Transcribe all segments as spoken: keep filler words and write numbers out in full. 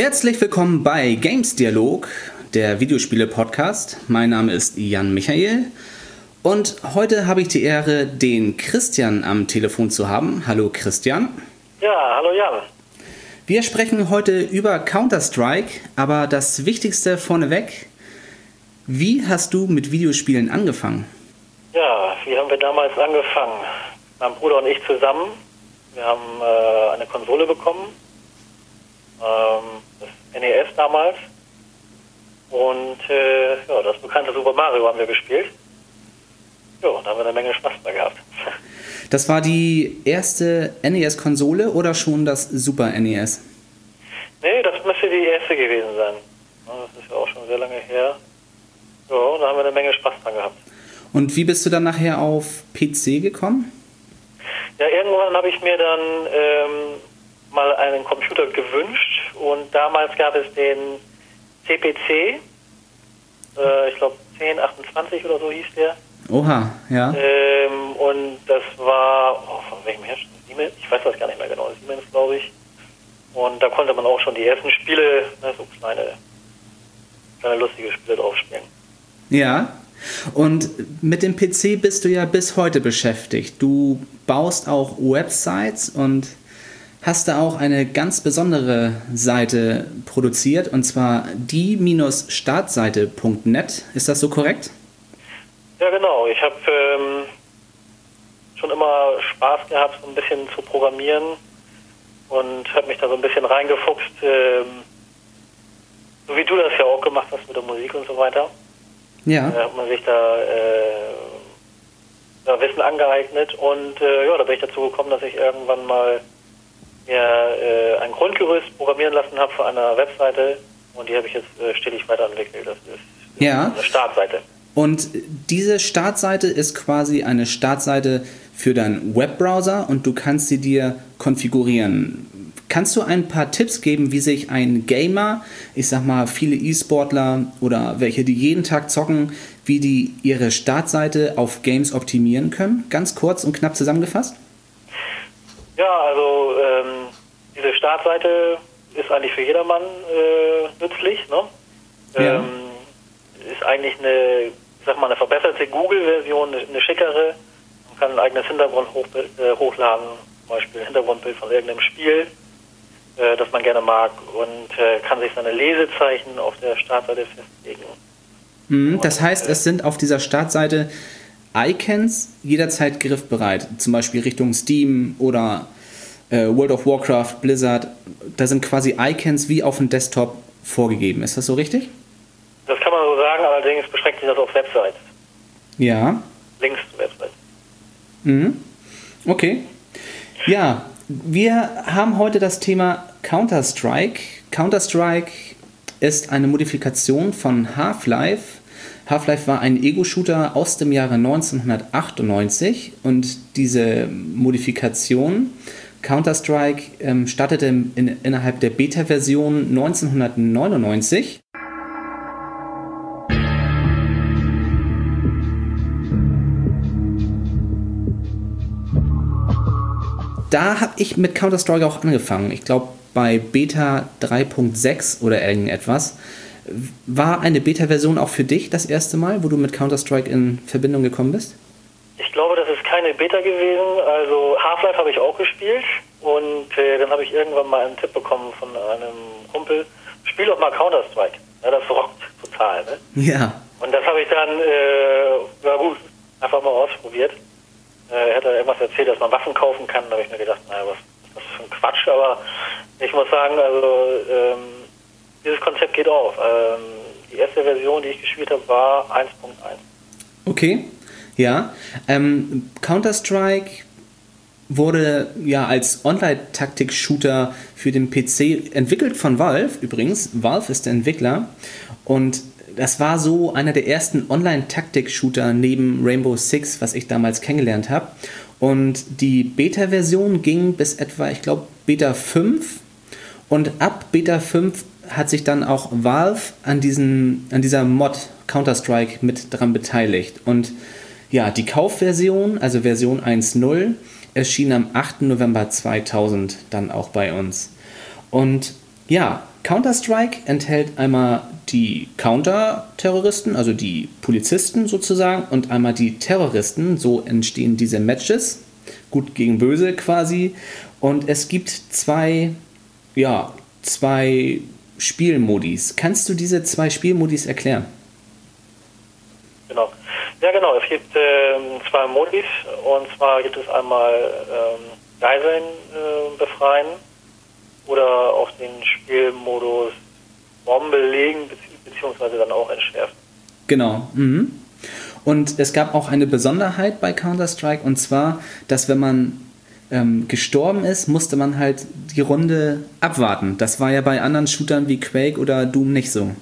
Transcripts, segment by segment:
Herzlich willkommen bei Games Dialog, der Videospiele-Podcast. Mein Name ist Jan Michael und heute habe ich die Ehre, den Christian am Telefon zu haben. Hallo Christian. Ja, hallo Jan. Wir sprechen heute über Counter-Strike, aber das Wichtigste vorneweg, wie hast du mit Videospielen angefangen? Ja, wie haben wir damals angefangen? Mein Bruder und ich zusammen. Wir haben äh, eine Konsole bekommen, ähm, das N E S damals. Und äh, ja, das bekannte Super Mario haben wir gespielt. Ja, und da haben wir eine Menge Spaß bei gehabt. Das war die erste N E S-Konsole oder schon das Super N E S? Nee, das müsste die erste gewesen sein. Das ist ja auch schon sehr lange her. Ja, und da haben wir eine Menge Spaß dran gehabt. Und wie bist du dann nachher auf P C gekommen? Ja, irgendwann habe ich mir dann ähm, mal einen Computer gewünscht und damals gab es den C P C, äh, ich glaube zehn achtundzwanzig oder so hieß der. Oha, ja. Ähm, und das war, oh, von welchem Hersteller? Siemens? Ich weiß das gar nicht mehr genau, Siemens glaube ich. Und da konnte man auch schon die ersten Spiele, ne, so kleine, kleine lustige Spiele drauf spielen. Ja. Und mit dem P C bist du ja bis heute beschäftigt. Du baust auch Websites und hast da auch eine ganz besondere Seite produziert, und zwar die Startseite Punkt net. Ist das so korrekt? Ja, genau. Ich habe ähm, schon immer Spaß gehabt, so ein bisschen zu programmieren und habe mich da so ein bisschen reingefuchst, ähm, so wie du das ja auch gemacht hast mit der Musik und so weiter. Ja. Da hat man sich da, äh, da Wissen angeeignet und äh, ja, da bin ich dazu gekommen, dass ich irgendwann mal mir äh, ein Grundgerüst programmieren lassen habe für eine Webseite und die habe ich jetzt äh, stetig weiterentwickelt. Das ist, ist ja. eine Startseite. Und diese Startseite ist quasi eine Startseite für deinen Webbrowser und du kannst sie dir konfigurieren. Kannst du ein paar Tipps geben, wie sich ein Gamer, ich sag mal viele E-Sportler oder welche, die jeden Tag zocken, wie die ihre Startseite auf Games optimieren können? Ganz kurz und knapp zusammengefasst? Ja, also ähm, diese Startseite ist eigentlich für jedermann äh, nützlich, ne? Ja. Ähm, ist eigentlich eine, ich sag mal, eine verbesserte Google-Version, eine, eine schickere. Man kann ein eigenes Hintergrundbild äh, hochladen, zum Beispiel ein Hintergrundbild von irgendeinem Spiel, äh, das man gerne mag, und äh, kann sich seine Lesezeichen auf der Startseite festlegen. Mhm, das heißt, es sind auf dieser Startseite Icons jederzeit griffbereit, zum Beispiel Richtung Steam oder äh, World of Warcraft, Blizzard. Da sind quasi Icons wie auf dem Desktop vorgegeben. Ist das so richtig? Das kann man so sagen, allerdings beschränkt sich das auf Websites. Ja. Links zu Websites. Mhm. Okay. Ja, wir haben heute das Thema Counter-Strike. Counter-Strike ist eine Modifikation von Half-Life. Half-Life war ein Ego-Shooter aus dem Jahre neunzehnhundertachtundneunzig und diese Modifikation Counter-Strike ähm, startete in, innerhalb der Beta-Version neunzehnhundertneunundneunzig. Da habe ich mit Counter-Strike auch angefangen. Ich glaube, bei Beta drei Punkt sechs oder irgendetwas. War eine Beta-Version auch für dich das erste Mal, wo du mit Counter-Strike in Verbindung gekommen bist? Ich glaube, das ist keine Beta gewesen. Also Half-Life habe ich auch gespielt und äh, dann habe ich irgendwann mal einen Tipp bekommen von einem Kumpel, spiel doch mal Counter-Strike. Ja, das rockt total, ne? Ja. Und das habe ich dann, äh, na gut, einfach mal ausprobiert. Er hat da irgendwas erzählt, dass man Waffen kaufen kann. Da habe ich mir gedacht, naja, was ist das für ein Quatsch? Aber ich muss sagen, also ähm, dieses Konzept geht auf. Ähm, die erste Version, die ich gespielt habe, war eins Punkt eins. Okay, ja. Ähm, Counter-Strike wurde ja als Online-Taktik-Shooter für den P C entwickelt von Valve übrigens. Valve ist der Entwickler und das war so einer der ersten Online-Taktik-Shooter neben Rainbow Six, was ich damals kennengelernt habe. Und die Beta-Version ging bis etwa, ich glaube, Beta fünf. Und ab Beta fünf hat sich dann auch Valve an, diesen, an dieser Mod Counter-Strike mit dran beteiligt. Und ja, die Kaufversion, also Version eins Punkt null, erschien am achten November zweitausend dann auch bei uns. Und ja, Counter-Strike enthält einmal die Counter-Terroristen, also die Polizisten sozusagen, und einmal die Terroristen. So entstehen diese Matches. Gut gegen böse quasi. Und es gibt zwei, ja, zwei Spielmodis. Kannst du diese zwei Spielmodis erklären? Genau. Ja, genau. Es gibt ähm, zwei Modis. Und zwar gibt es einmal ähm, Geiseln äh, befreien oder auch den Spielmodus Bombe legen bezieh- beziehungsweise dann auch entschärfen. Genau. Mhm. Und es gab auch eine Besonderheit bei Counter-Strike, und zwar, dass wenn man ähm, gestorben ist, musste man halt die Runde abwarten. Das war ja bei anderen Shootern wie Quake oder Doom nicht so.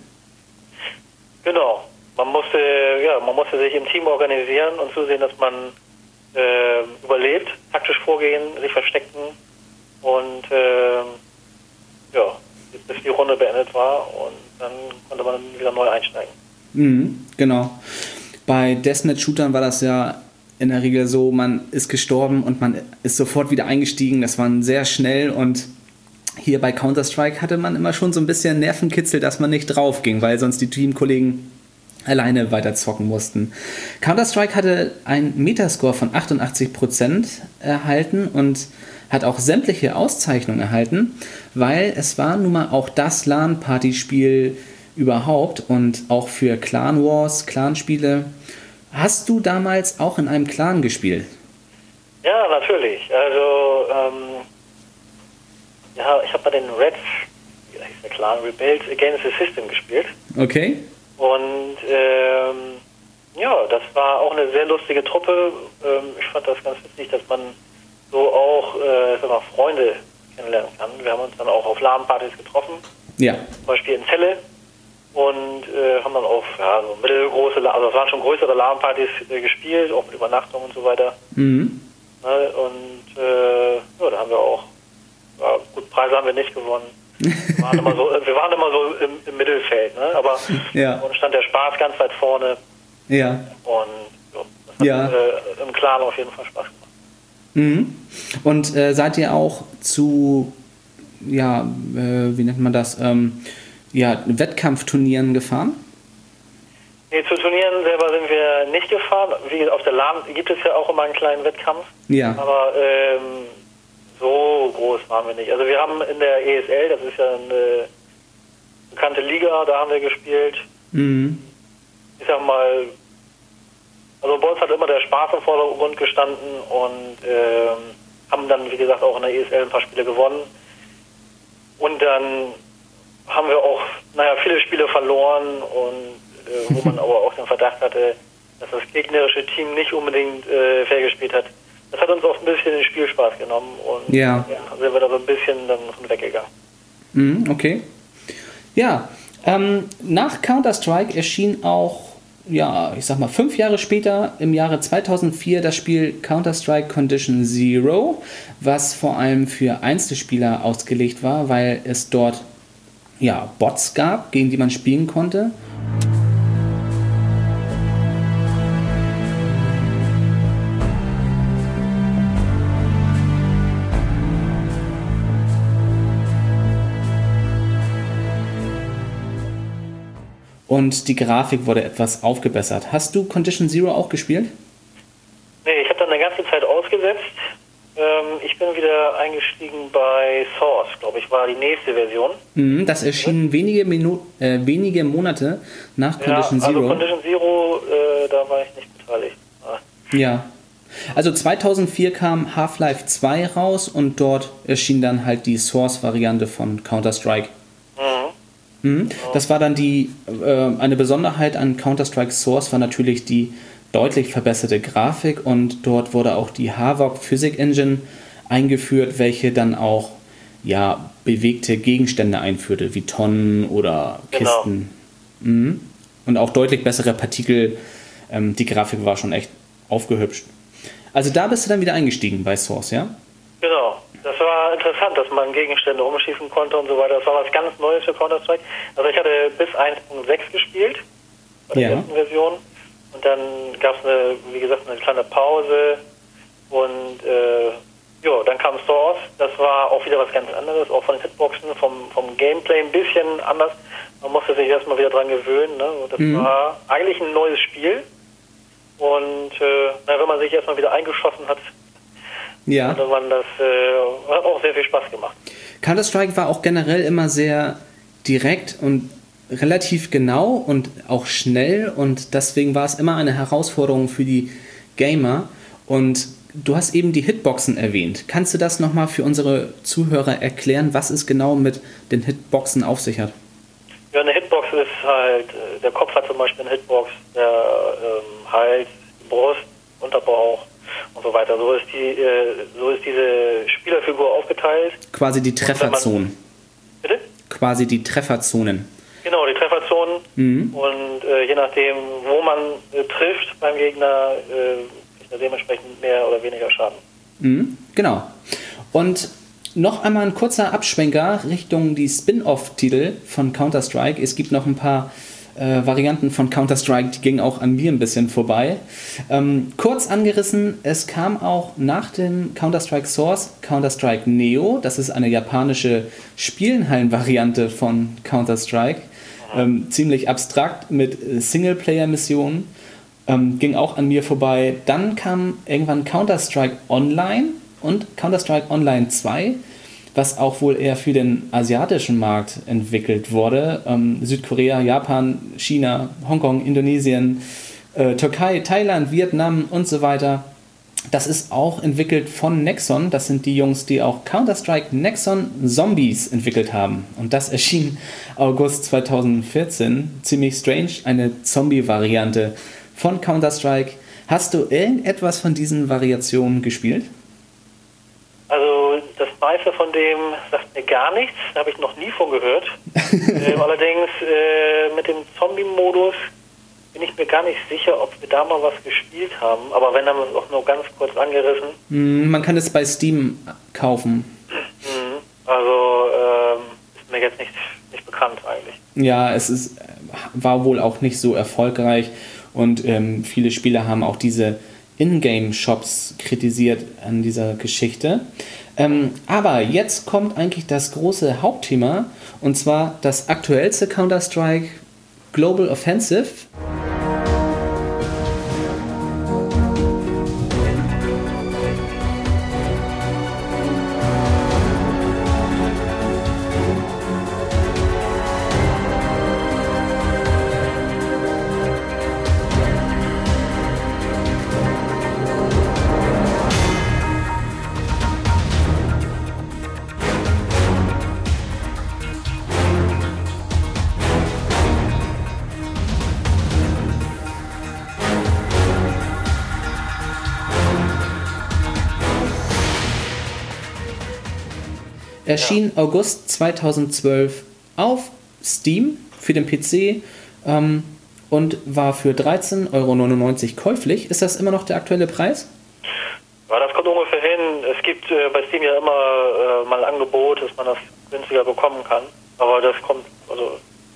Genau. Man musste, ja, man musste sich im Team organisieren und zusehen, dass man äh, überlebt, taktisch vorgehen, sich verstecken und äh, ja, bis die Runde beendet war, und dann konnte man wieder neu einsteigen. Mhm, genau. Bei Deathmatch-Shootern war das ja in der Regel so, man ist gestorben und man ist sofort wieder eingestiegen. Das war sehr schnell, und hier bei Counter-Strike hatte man immer schon so ein bisschen Nervenkitzel, dass man nicht drauf ging, weil sonst die Teamkollegen alleine weiter zocken mussten. Counter-Strike hatte einen Metascore von achtundachtzig Prozent erhalten und hat auch sämtliche Auszeichnungen erhalten, weil es war nun mal auch das LAN-Partyspiel überhaupt und auch für Clan Wars, Clanspiele. Hast du damals auch in einem Clan gespielt? Ja, natürlich. Also, ähm, ja, ich habe bei den Reds, wie heißt der Clan, Rebels Against the System gespielt. Okay. Und ähm, ja, das war auch eine sehr lustige Truppe. Ähm, ich fand das ganz witzig, dass man so auch äh, sag mal, Freunde kennenlernen kann. Wir haben uns dann auch auf LAN-Partys getroffen. Ja. Zum Beispiel in Celle. Und äh, haben dann auf ja, so mittelgroße, also es waren schon größere LAN-Partys äh, gespielt, auch mit Übernachtung und so weiter. Mhm. Ne? Und äh, ja, da haben wir auch, ja, gut, Preise haben wir nicht gewonnen. Wir waren immer so, wir waren immer so im, im Mittelfeld, ne? Aber ja. uns stand der Spaß ganz weit vorne. Ja. Und ja, das hat ja. äh, im Clan auf jeden Fall Spaß gemacht. Mhm. Und äh, seid ihr auch zu, ja, äh, wie nennt man das, ähm, ja, Wettkampfturnieren gefahren? Nee, zu Turnieren selber sind wir nicht gefahren. Wie auf der LAN gibt es ja auch immer einen kleinen Wettkampf. Ja. Aber ähm, so groß waren wir nicht. Also wir haben in der E S L, das ist ja eine bekannte Liga, da haben wir gespielt. Mhm. Ich sag mal, also bei uns hat immer der Spaß im Vordergrund gestanden und ähm, haben dann, wie gesagt, auch in der E S L ein paar Spiele gewonnen. Und dann haben wir auch, naja, viele Spiele verloren, und äh, wo man aber auch den Verdacht hatte, dass das gegnerische Team nicht unbedingt äh, fair gespielt hat. Das hat uns auch ein bisschen den Spielspaß genommen, und ja. ja, sind wir da so ein bisschen dann von weggegangen. Mhm, okay. Ja, ähm, nach Counter-Strike erschien auch, ja, ich sag mal, fünf Jahre später, im Jahre zweitausendvier, das Spiel Counter-Strike Condition Zero, was vor allem für Einzelspieler ausgelegt war, weil es dort ja, Bots gab, gegen die man spielen konnte. Und die Grafik wurde etwas aufgebessert. Hast du Condition Zero auch gespielt? Nee, ich habe dann eine ganze Zeit ausgesetzt. Ähm, ich bin wieder eingestiegen bei Source, glaube ich, war die nächste Version. Mhm, das erschien ja. wenige, Minu- äh, wenige Monate nach Condition ja, also Zero. Condition Zero, äh, da war ich nicht beteiligt. Ah. Ja. Also zweitausendvier kam Half-Life zwei raus, und dort erschien dann halt die Source-Variante von Counter-Strike. Mhm. Mhm. Das war dann die, äh, eine Besonderheit an Counter-Strike Source war natürlich die deutlich verbesserte Grafik, und dort wurde auch die Havok Physik Engine eingeführt, welche dann auch ja, bewegte Gegenstände einführte, wie Tonnen oder Kisten. Genau. Mhm. Und auch deutlich bessere Partikel. Ähm, die Grafik war schon echt aufgehübscht. Also da bist du dann wieder eingestiegen bei Source, ja? Genau. Das war interessant, dass man Gegenstände umschießen konnte und so weiter. Das war was ganz Neues für Counter-Strike. Also ich hatte bis eins Punkt sechs gespielt, bei der ja. ersten Version. Und dann gab es, eine, wie gesagt, eine kleine Pause. Und äh, Ja, dann kam Source, das war auch wieder was ganz anderes, auch von den Hitboxen, vom, vom Gameplay ein bisschen anders. Man musste sich erstmal wieder dran gewöhnen. Ne? Das mhm. war eigentlich ein neues Spiel. Und äh, na, wenn man sich erstmal wieder eingeschossen hat, ja. dann man das, äh, hat auch sehr viel Spaß gemacht. Counter-Strike war auch generell immer sehr direkt und relativ genau und auch schnell. Und deswegen war es immer eine Herausforderung für die Gamer. Und du hast eben die Hitboxen erwähnt. Kannst du das nochmal für unsere Zuhörer erklären, was es genau mit den Hitboxen auf sich hat? Ja, eine Hitbox ist halt, der Kopf hat zum Beispiel eine Hitbox, der ähm, Hals, Brust, Unterbauch und so weiter. So ist die, äh, so ist diese Spielerfigur aufgeteilt. Quasi die Trefferzonen. Bitte? Quasi die Trefferzonen. Genau, die Trefferzonen. Mhm. Und äh, je nachdem, wo man äh, trifft beim Gegner, äh, kriegt er dementsprechend mehr oder weniger Schaden. Mhm, genau. Und noch einmal ein kurzer Abschwenker Richtung die Spin-Off-Titel von Counter-Strike. Es gibt noch ein paar äh, Varianten von Counter-Strike, die gingen auch an mir ein bisschen vorbei. Ähm, kurz angerissen, es kam auch nach dem Counter-Strike Source Counter-Strike Neo. Das ist eine japanische Spielenhallen-Variante von Counter-Strike. Ähm, ziemlich abstrakt mit Singleplayer-Missionen. Ähm, ging auch an mir vorbei. Dann kam irgendwann Counter-Strike Online und Counter-Strike Online zwei, was auch wohl eher für den asiatischen Markt entwickelt wurde. Ähm, Südkorea, Japan, China, Hongkong, Indonesien, äh, Türkei, Thailand, Vietnam und so weiter. Das ist auch entwickelt von Nexon. Das sind die Jungs, die auch Counter-Strike Nexon Zombies entwickelt haben. Und das erschien August zweitausendvierzehn. Ziemlich strange, eine Zombie-Variante von Counter-Strike. Hast du irgendetwas von diesen Variationen gespielt? Also das meiste von dem sagt mir gar nichts, da habe ich noch nie von gehört. äh, allerdings äh, mit dem Zombie-Modus bin ich mir gar nicht sicher, ob wir da mal was gespielt haben. Aber wenn, dann haben wir es auch nur ganz kurz angerissen. Mm, man kann es bei Steam kaufen. Mhm. Also ähm, ist mir jetzt nicht, nicht bekannt eigentlich. Ja, es ist, war wohl auch nicht so erfolgreich. Und ähm, viele Spieler haben auch diese Ingame-Shops kritisiert an dieser Geschichte. Ähm, aber jetzt kommt eigentlich das große Hauptthema, und zwar das aktuellste Counter-Strike Global Offensive. Erschien ja. August zweitausendzwölf auf Steam für den P C ähm, und war für dreizehn Euro neunundneunzig käuflich. Ist das immer noch der aktuelle Preis? Ja, das kommt ungefähr hin. Es gibt äh, bei Steam ja immer äh, mal ein Angebot, dass man das günstiger bekommen kann. Aber das kommt also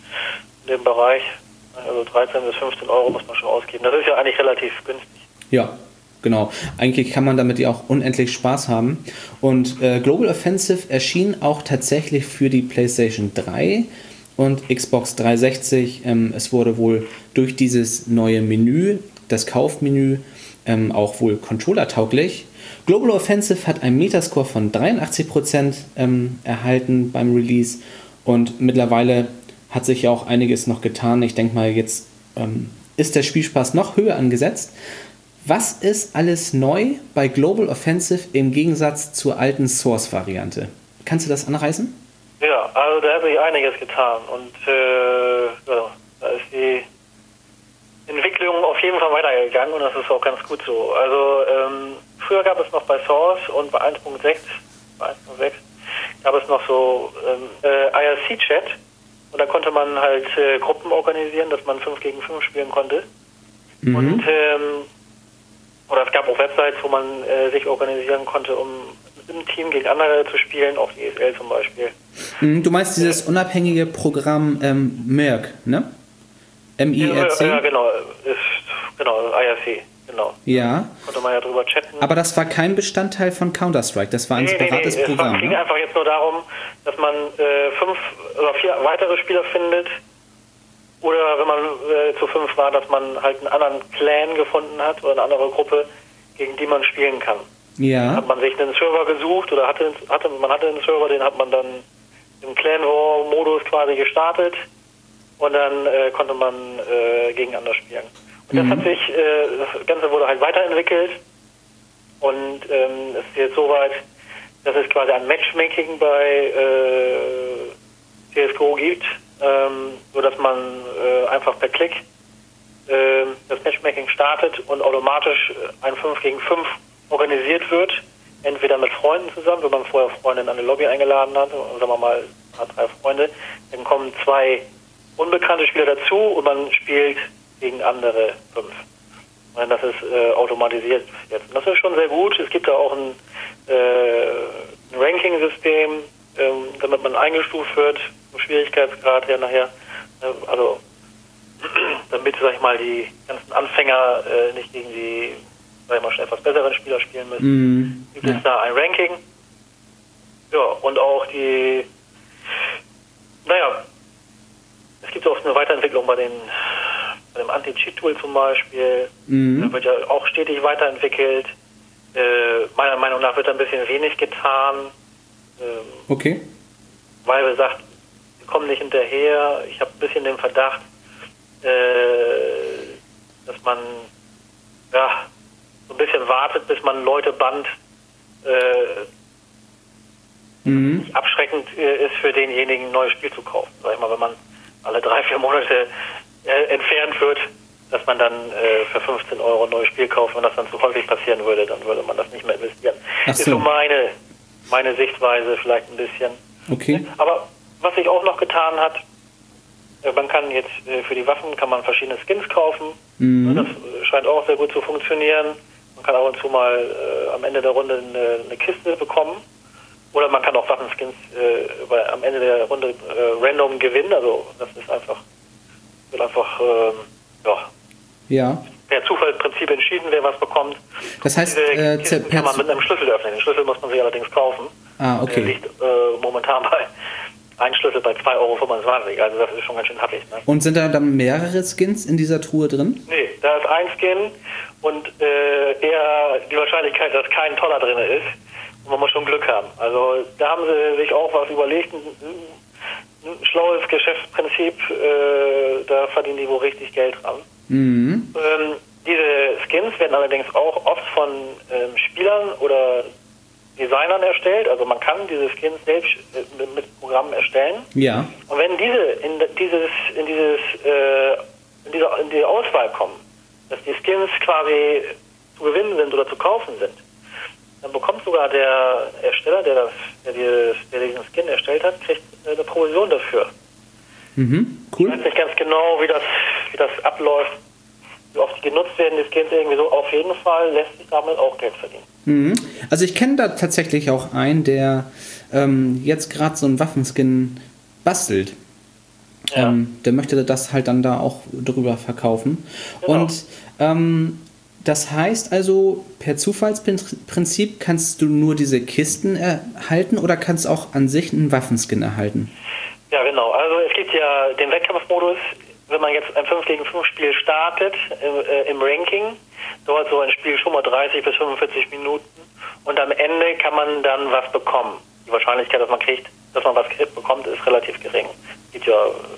in dem Bereich, also dreizehn bis fünfzehn Euro muss man schon ausgeben. Das ist ja eigentlich relativ günstig. Ja. Genau, eigentlich kann man damit ja auch unendlich Spaß haben. Und äh, Global Offensive erschien auch tatsächlich für die PlayStation drei und Xbox dreihundertsechzig. Ähm, es wurde wohl durch dieses neue Menü, das Kaufmenü, ähm, auch wohl controllertauglich. Global Offensive hat einen Metascore von dreiundachtzig Prozent ähm, erhalten beim Release und mittlerweile hat sich ja auch einiges noch getan. Ich denke mal, jetzt ähm, ist der Spielspaß noch höher angesetzt. Was ist alles neu bei Global Offensive im Gegensatz zur alten Source-Variante? Kannst du das anreißen? Ja, also da hat sich einiges getan und äh, ja, da ist die Entwicklung auf jeden Fall weitergegangen und das ist auch ganz gut so. Also ähm, früher gab es noch bei Source und bei eins Punkt sechs, bei eins Punkt sechs gab es noch so ähm, äh, I R C-Chat und da konnte man halt äh, Gruppen organisieren, dass man fünf gegen fünf spielen konnte. Mhm. Und ähm, Oder es gab auch Websites, wo man äh, sich organisieren konnte, um im Team gegen andere zu spielen, auch die E S L zum Beispiel. Du meinst dieses unabhängige Programm ähm, M I R C, ne? M I R C? Ja, ja genau, ist, genau, I R C, genau. Ja. Konnte man ja drüber chatten. Aber das war kein Bestandteil von Counter-Strike, das war ein nee, separates nee, nee. Programm. Es ging ne? einfach jetzt nur darum, dass man äh, fünf oder vier weitere Spieler findet. Oder wenn man äh, zu fünf war, dass man halt einen anderen Clan gefunden hat oder eine andere Gruppe, gegen die man spielen kann. Ja. Hat man sich einen Server gesucht oder hatte, hatte man hatte einen Server, den hat man dann im Clan War Modus quasi gestartet und dann äh, konnte man äh, gegeneinander spielen. Und das mhm. hat sich, äh, das Ganze wurde halt weiterentwickelt und ähm, es ist jetzt soweit, dass es quasi ein Matchmaking bei äh, C S G O gibt, ähm, so dass man äh, einfach per Klick äh, das Matchmaking startet und automatisch ein fünf gegen fünf organisiert wird, entweder mit Freunden zusammen, wenn man vorher Freunde in eine Lobby eingeladen hat, sagen wir mal, hat drei Freunde, dann kommen zwei unbekannte Spieler dazu und man spielt gegen andere fünf. Und das ist äh, automatisiert jetzt. Und das ist schon sehr gut. Es gibt da auch ein, äh, ein Ranking-System, ähm, damit man eingestuft wird, vom Schwierigkeitsgrad her nachher. Also damit, sag ich mal, die ganzen Anfänger äh, nicht gegen die, sag ich mal, schon etwas besseren Spieler spielen müssen. Mm, gibt es ja. da ein Ranking. Ja, und auch die, naja, es gibt auch eine Weiterentwicklung bei den bei dem Anti-Cheat-Tool zum Beispiel. Mhm. Da wird ja auch stetig weiterentwickelt. Äh, meiner Meinung nach wird da ein bisschen wenig getan. Ähm, okay. Weil wir sagt, wir kommen nicht hinterher. Ich habe ein bisschen den Verdacht, äh, dass man ja so ein bisschen wartet, bis man Leute bannt, äh, Mhm. nicht abschreckend äh, ist für denjenigen, ein neues Spiel zu kaufen. Sag ich mal, wenn man alle drei, vier Monate äh, entfernt wird, dass man dann äh, für fünfzehn Euro ein neues Spiel kauft. Wenn das dann zu häufig passieren würde, dann würde man das nicht mehr investieren. Ach Das so. ist so meine, meine Sichtweise vielleicht ein bisschen. Okay. Aber was sich auch noch getan hat, äh, man kann jetzt äh, für die Waffen kann man verschiedene Skins kaufen. Mhm. Das äh, scheint auch sehr gut zu funktionieren. Man kann ab und zu mal äh, am Ende der Runde eine, eine Kiste bekommen. Oder man kann auch Waffenskins äh, bei, am Ende der Runde äh, random gewinnen. Also das ist einfach, wird einfach ähm, ja, Ja. per Zufallsprinzip entschieden, wer was bekommt. Das heißt, Diese äh, Kisten per kann man mit einem Schlüssel öffnen. Den Schlüssel muss man sich allerdings kaufen. Ah, Der okay. liegt äh, momentan bei ein Schlüssel bei zwei Euro fünfundzwanzig. Also das ist schon ganz schön happig. Ne? Und sind da dann mehrere Skins in dieser Truhe drin? Nee, da ist ein Skin und äh, eher die Wahrscheinlichkeit, dass kein toller drin ist. Und man muss schon Glück haben. Also da haben sie sich auch was überlegt. Ein, ein schlaues Geschäftsprinzip. Äh, da verdienen die wohl richtig Geld dran. Mhm. Ähm, diese Skins werden allerdings auch oft von ähm, Spielern oder Designern erstellt. Also man kann diese Skins selbst äh, mit Programmen erstellen. Ja. Und wenn diese in dieses in dieses äh, in diese in die Auswahl kommen, dass die Skins quasi zu gewinnen sind oder zu kaufen sind, dann bekommt sogar der Ersteller, der das, der, dieses, der diesen Skin erstellt hat, kriegt eine Provision dafür. Mhm. Ich Cool. weiß nicht ganz genau, wie das wie das abläuft, wie oft die genutzt werden, die Skins irgendwie so. Auf jeden Fall lässt sich damit auch Geld verdienen. Mhm. Also ich kenne da tatsächlich auch einen, der ähm, jetzt gerade so einen Waffenskin bastelt. Ja. Ähm, der möchte das halt dann da auch drüber verkaufen. Genau. Und ähm, das heißt also, per Zufallsprinzip kannst du nur diese Kisten erhalten oder kannst auch an sich einen Waffenskin erhalten? Ja, genau. Also es gibt ja den Wettkampfmodus, wenn man jetzt ein fünf gegen fünf Spiel startet im, äh, im Ranking, dauert so ein Spiel schon mal dreißig bis fünfundvierzig Minuten und am Ende kann man dann was bekommen. Die Wahrscheinlichkeit, dass man kriegt, dass man was bekommt, ist relativ gering. Es gibt ja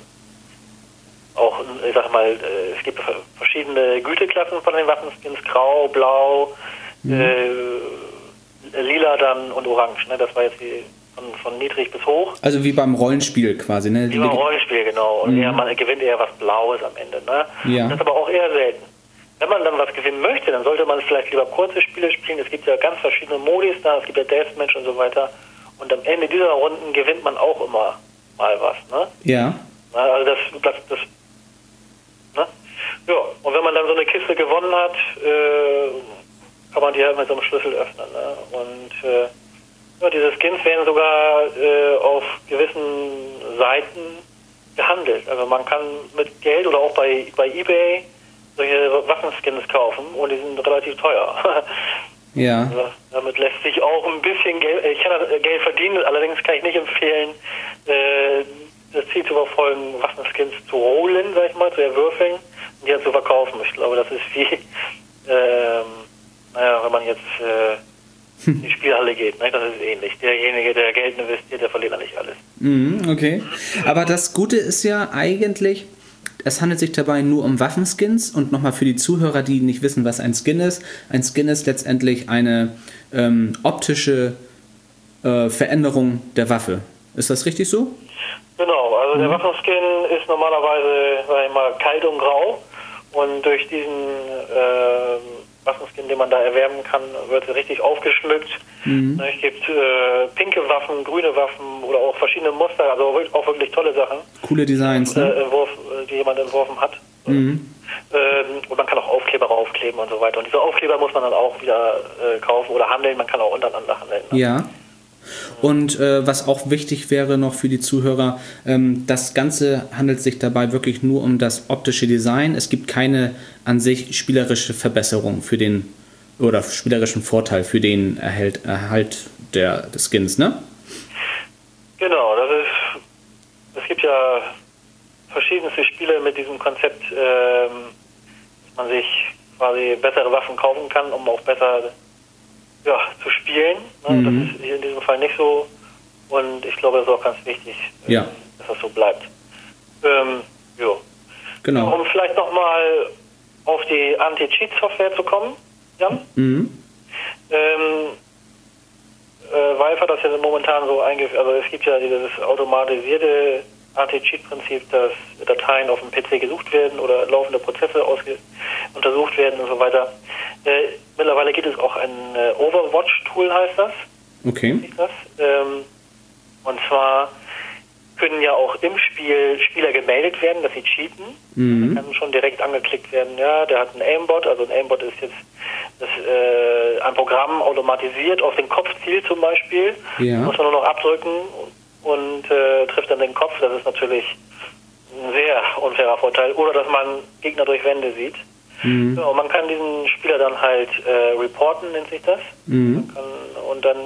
auch, ich sag mal, es gibt verschiedene Güteklassen von den Waffenskins, grau, blau, mhm. äh, lila dann und orange. Ne? Das war jetzt die von, von niedrig bis hoch. Also wie beim Rollenspiel quasi, ne? Wie beim Rollenspiel, genau. Und mhm. eher, man gewinnt eher was Blaues am Ende. Ne? Ja. Das ist aber auch eher selten. Wenn man dann was gewinnen möchte, dann sollte man vielleicht lieber kurze Spiele spielen. Es gibt ja ganz verschiedene Modis da, es gibt ja Deathmatch und so weiter. Und am Ende dieser Runden gewinnt man auch immer mal was. Ne? Ja. Na, also das, das, das ne? Ja, und wenn man dann so eine Kiste gewonnen hat, äh, kann man die halt mit so einem Schlüssel öffnen. Ne? Und äh, ja, diese Skins werden sogar äh, auf gewissen Seiten gehandelt. Also man kann mit Geld oder auch bei, bei eBay solche Waffenskins kaufen und die sind relativ teuer. Ja. Also, damit lässt sich auch ein bisschen Geld, ich kann das Geld verdienen, allerdings kann ich nicht empfehlen, äh, das Ziel zu verfolgen, Waffenskins zu holen, sag ich mal, zu erwürfeln und die dann zu verkaufen. Ich glaube, das ist wie, ähm, naja, wenn man jetzt äh, in die Spielhalle geht, ne? Das ist ähnlich. Derjenige, der Geld investiert, der verliert eigentlich alles. Mhm, okay. Aber das Gute ist ja eigentlich, es handelt sich dabei nur um Waffenskins und nochmal für die Zuhörer, die nicht wissen, was ein Skin ist. Ein Skin ist letztendlich eine ähm, optische äh, Veränderung der Waffe. Ist das richtig so? Genau, also der Waffenskin ist normalerweise, sag ich mal, kalt und grau und durch diesen äh, Waffenskin, den man da erwerben kann, wird er richtig aufgeschmückt. Mhm. Es gibt äh, pinke Waffen, grüne Waffen oder auch verschiedene Muster, also auch wirklich tolle Sachen. Coole Designs, ne? Äh, Entwurf, die jemand entworfen hat. Mhm. Ähm, und man kann auch Aufkleber raufkleben und so weiter. Und diese Aufkleber muss man dann auch wieder äh, kaufen oder handeln. Man kann auch untereinander handeln. Ne? Ja. Und äh, was auch wichtig wäre noch für die Zuhörer, ähm, das Ganze handelt sich dabei wirklich nur um das optische Design. Es gibt keine an sich spielerische Verbesserung für den oder spielerischen Vorteil für den Erhalt, Erhalt der, des Skins, ne? Genau, das ist, es gibt ja verschiedenste Spiele mit diesem Konzept, ähm, dass man sich quasi bessere Waffen kaufen kann, um auch besser ja, zu spielen. Ne? Mhm. Das ist hier in diesem Fall nicht so. Und ich glaube, das ist auch ganz wichtig, ja. äh, dass das so bleibt. Ähm, jo. Genau. Um vielleicht nochmal auf die Anti-Cheat-Software zu kommen, Jan. Mhm. Ähm, äh, Valve hat das ja momentan so eingeführt. Also es gibt ja dieses automatisierte Anti-Cheat-Prinzip, dass Dateien auf dem P C gesucht werden oder laufende Prozesse ausge untersucht werden und so weiter. Äh, mittlerweile gibt es auch ein äh, Overwatch-Tool, heißt das. Okay. Das? Ähm, und zwar können ja auch im Spiel Spieler gemeldet werden, dass sie cheaten. Mhm. Da kann schon direkt angeklickt werden, ja, der hat einen Aimbot. Also ein Aimbot ist jetzt das, äh, ein Programm automatisiert auf den Kopfziel zum Beispiel. Ja. Muss man nur noch abdrücken und äh, trifft dann den Kopf. Das ist natürlich ein sehr unfairer Vorteil. Oder dass man Gegner durch Wände sieht. Mhm. Ja, und man kann diesen Spieler dann halt äh, reporten, nennt sich das. Mhm. Man kann, und dann,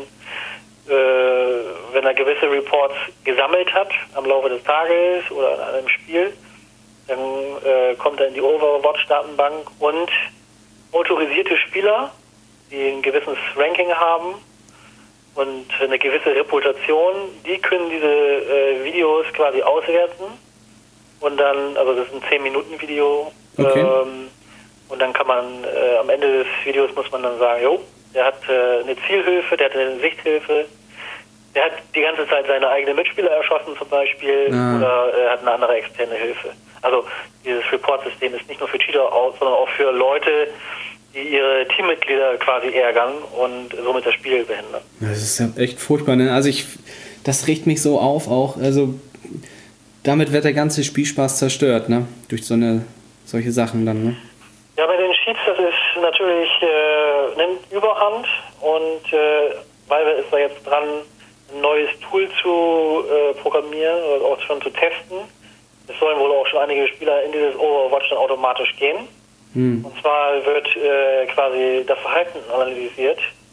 äh, wenn er gewisse Reports gesammelt hat am Laufe des Tages oder in einem Spiel, dann äh, kommt er in die Overwatch-Datenbank und autorisierte Spieler, die ein gewisses Ranking haben und eine gewisse Reputation, die können diese äh, Videos quasi auswerten und dann, also das ist ein zehn Minuten Video, okay. ähm, und dann kann man äh, am Ende des Videos muss man dann sagen, jo, der hat äh, eine Zielhilfe, der hat eine Sichthilfe, der hat die ganze Zeit seine eigenen Mitspieler erschossen zum Beispiel, ah. oder er äh, hat eine andere externe Hilfe. Also dieses Report-System ist nicht nur für Cheater, sondern auch für Leute, die ihre Teammitglieder quasi ärgern und somit das Spiel behindern. Das ist ja echt furchtbar, ne? Also ich, das regt mich so auf auch, also damit wird der ganze Spielspaß zerstört, ne? Durch so eine, solche Sachen dann, ne? Ja, bei den Cheats, das ist natürlich, äh, nimmt Überhand und äh, Valve ist da jetzt dran, ein neues Tool zu äh, programmieren oder auch schon zu testen. Es sollen wohl auch schon einige Spieler in dieses Overwatch dann automatisch gehen. Hm. Und zwar wird äh, quasi das Verhalten analysiert,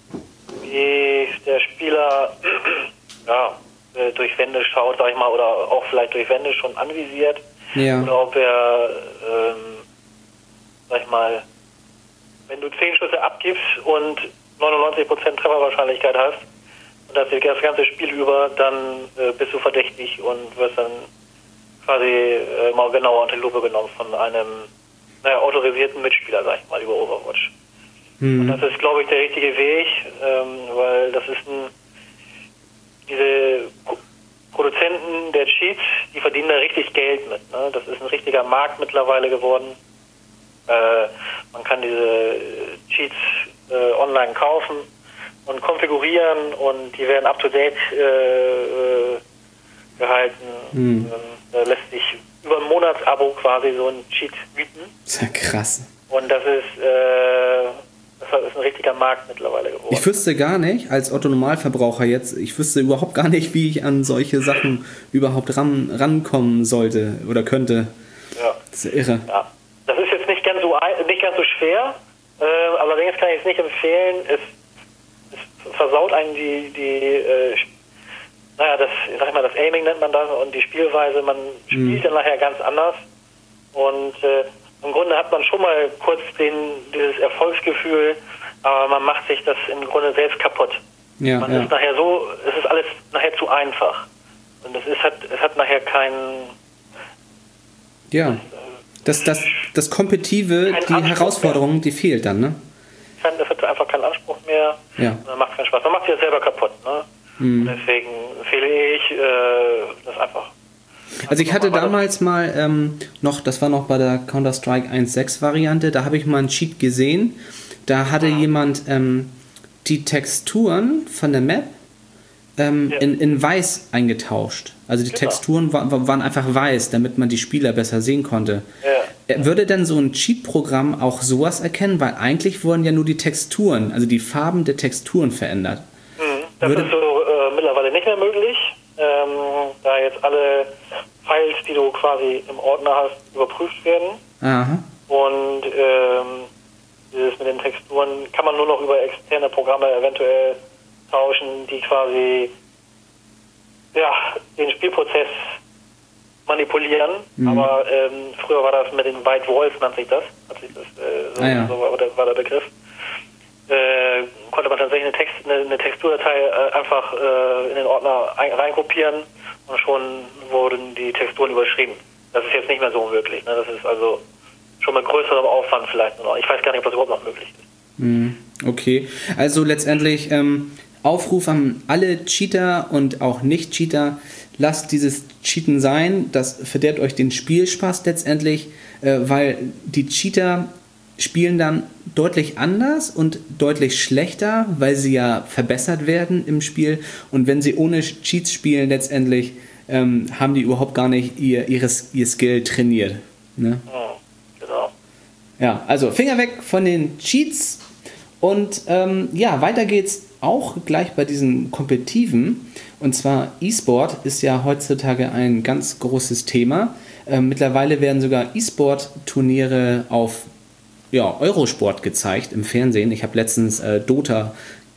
wie der Spieler ja, äh, durch Wände schaut, sag ich mal, oder auch vielleicht durch Wände schon anvisiert. Ja. Oder ob er, ähm, sag ich mal, wenn du zehn Schüsse abgibst und neunundneunzig Prozent Trefferwahrscheinlichkeit hast und das das ganze Spiel über, dann äh, bist du verdächtig und wirst dann quasi äh, mal genauer unter die Lupe genommen von einem naja, autorisierten Mitspieler, sag ich mal, über Overwatch. Mhm. Und das ist, glaube ich, der richtige Weg, ähm, weil das ist ein, diese Pro- Produzenten der Cheats, die verdienen da richtig Geld mit. Ne? Das ist ein richtiger Markt mittlerweile geworden. Äh, man kann diese Cheats äh, online kaufen und konfigurieren und die werden up to date äh, gehalten. Mhm. Da lässt sich über ein Monatsabo quasi so ein Cheat bieten. Das ist ja krass. Und das ist, äh, das ist ein richtiger Markt mittlerweile geworden. Ich wüsste gar nicht, als Otto-Normalverbraucher jetzt, ich wüsste überhaupt gar nicht, wie ich an solche Sachen überhaupt ran, rankommen sollte oder könnte. Ja. Das ist ja irre. Ja. Das ist jetzt ist nicht ganz so, nicht ganz so schwer, äh, allerdings kann ich es nicht empfehlen. Es, es versaut einen die, die äh, naja, das, sag ich mal, das Aiming nennt man das und die Spielweise. Man spielt mhm. dann nachher ganz anders und äh, im Grunde hat man schon mal kurz den, dieses Erfolgsgefühl, aber man macht sich das im Grunde selbst kaputt. Ja, man ja. ist nachher so, es ist alles nachher zu einfach. Und es ist hat, es hat nachher keinen. Ja. Das, das, das Kompetitive, die Anspruch Herausforderung, mehr. Die fehlt dann, ne? Es hat einfach keinen Anspruch mehr. Ja. Und dann macht es keinen Spaß. Man macht sich das selber kaputt, ne? Mhm. Deswegen empfehle ich äh, das einfach. Also ich hatte damals mal ähm, noch, das war noch bei der Counter-Strike eins Punkt sechs Variante, da habe ich mal einen Cheat gesehen. Da hatte mhm. jemand ähm, die Texturen von der Map ähm, ja. in, in weiß eingetauscht. Also die genau. Texturen war, waren einfach weiß, damit man die Spieler besser sehen konnte. Ja. Würde denn so ein Cheat-Programm auch sowas erkennen? Weil eigentlich wurden ja nur die Texturen, also die Farben der Texturen verändert. Mhm. Das Würde ist so äh, mittlerweile nicht mehr möglich, ähm, da jetzt alle Files, die du quasi im Ordner hast, überprüft werden. Aha. Und ähm, dieses mit den Texturen kann man nur noch über externe Programme eventuell tauschen, die quasi ja, den Spielprozess manipulieren. Mhm. Aber ähm, früher war das mit den White Walls, nannte sich das. Hat sich das äh, so, ah, ja. so war, war der Begriff. Äh, konnte man tatsächlich eine, Text, eine, eine Texturdatei äh, einfach äh, in den Ordner ein, reinkopieren und schon wurden die Texturen überschrieben. Das ist jetzt nicht mehr so möglich. Ne? Das ist also schon mit größerem Aufwand vielleicht nur noch. Ich weiß gar nicht, ob das überhaupt noch möglich ist. Mhm. Okay, also letztendlich ähm, Aufruf an alle Cheater und auch Nicht-Cheater, lasst dieses Cheaten sein, das verderbt euch den Spielspaß letztendlich, äh, weil die Cheater spielen dann deutlich anders und deutlich schlechter, weil sie ja verbessert werden im Spiel und wenn sie ohne Cheats spielen letztendlich, ähm, haben die überhaupt gar nicht ihr, ihres, ihr Skill trainiert. Ne? Ja, genau. Ja, also Finger weg von den Cheats und ähm, ja, weiter geht's auch gleich bei diesen Kompetitiven und zwar E-Sport ist ja heutzutage ein ganz großes Thema. Ähm, mittlerweile werden sogar E-Sport-Turniere auf ja, Eurosport gezeigt im Fernsehen. Ich habe letztens äh, Dota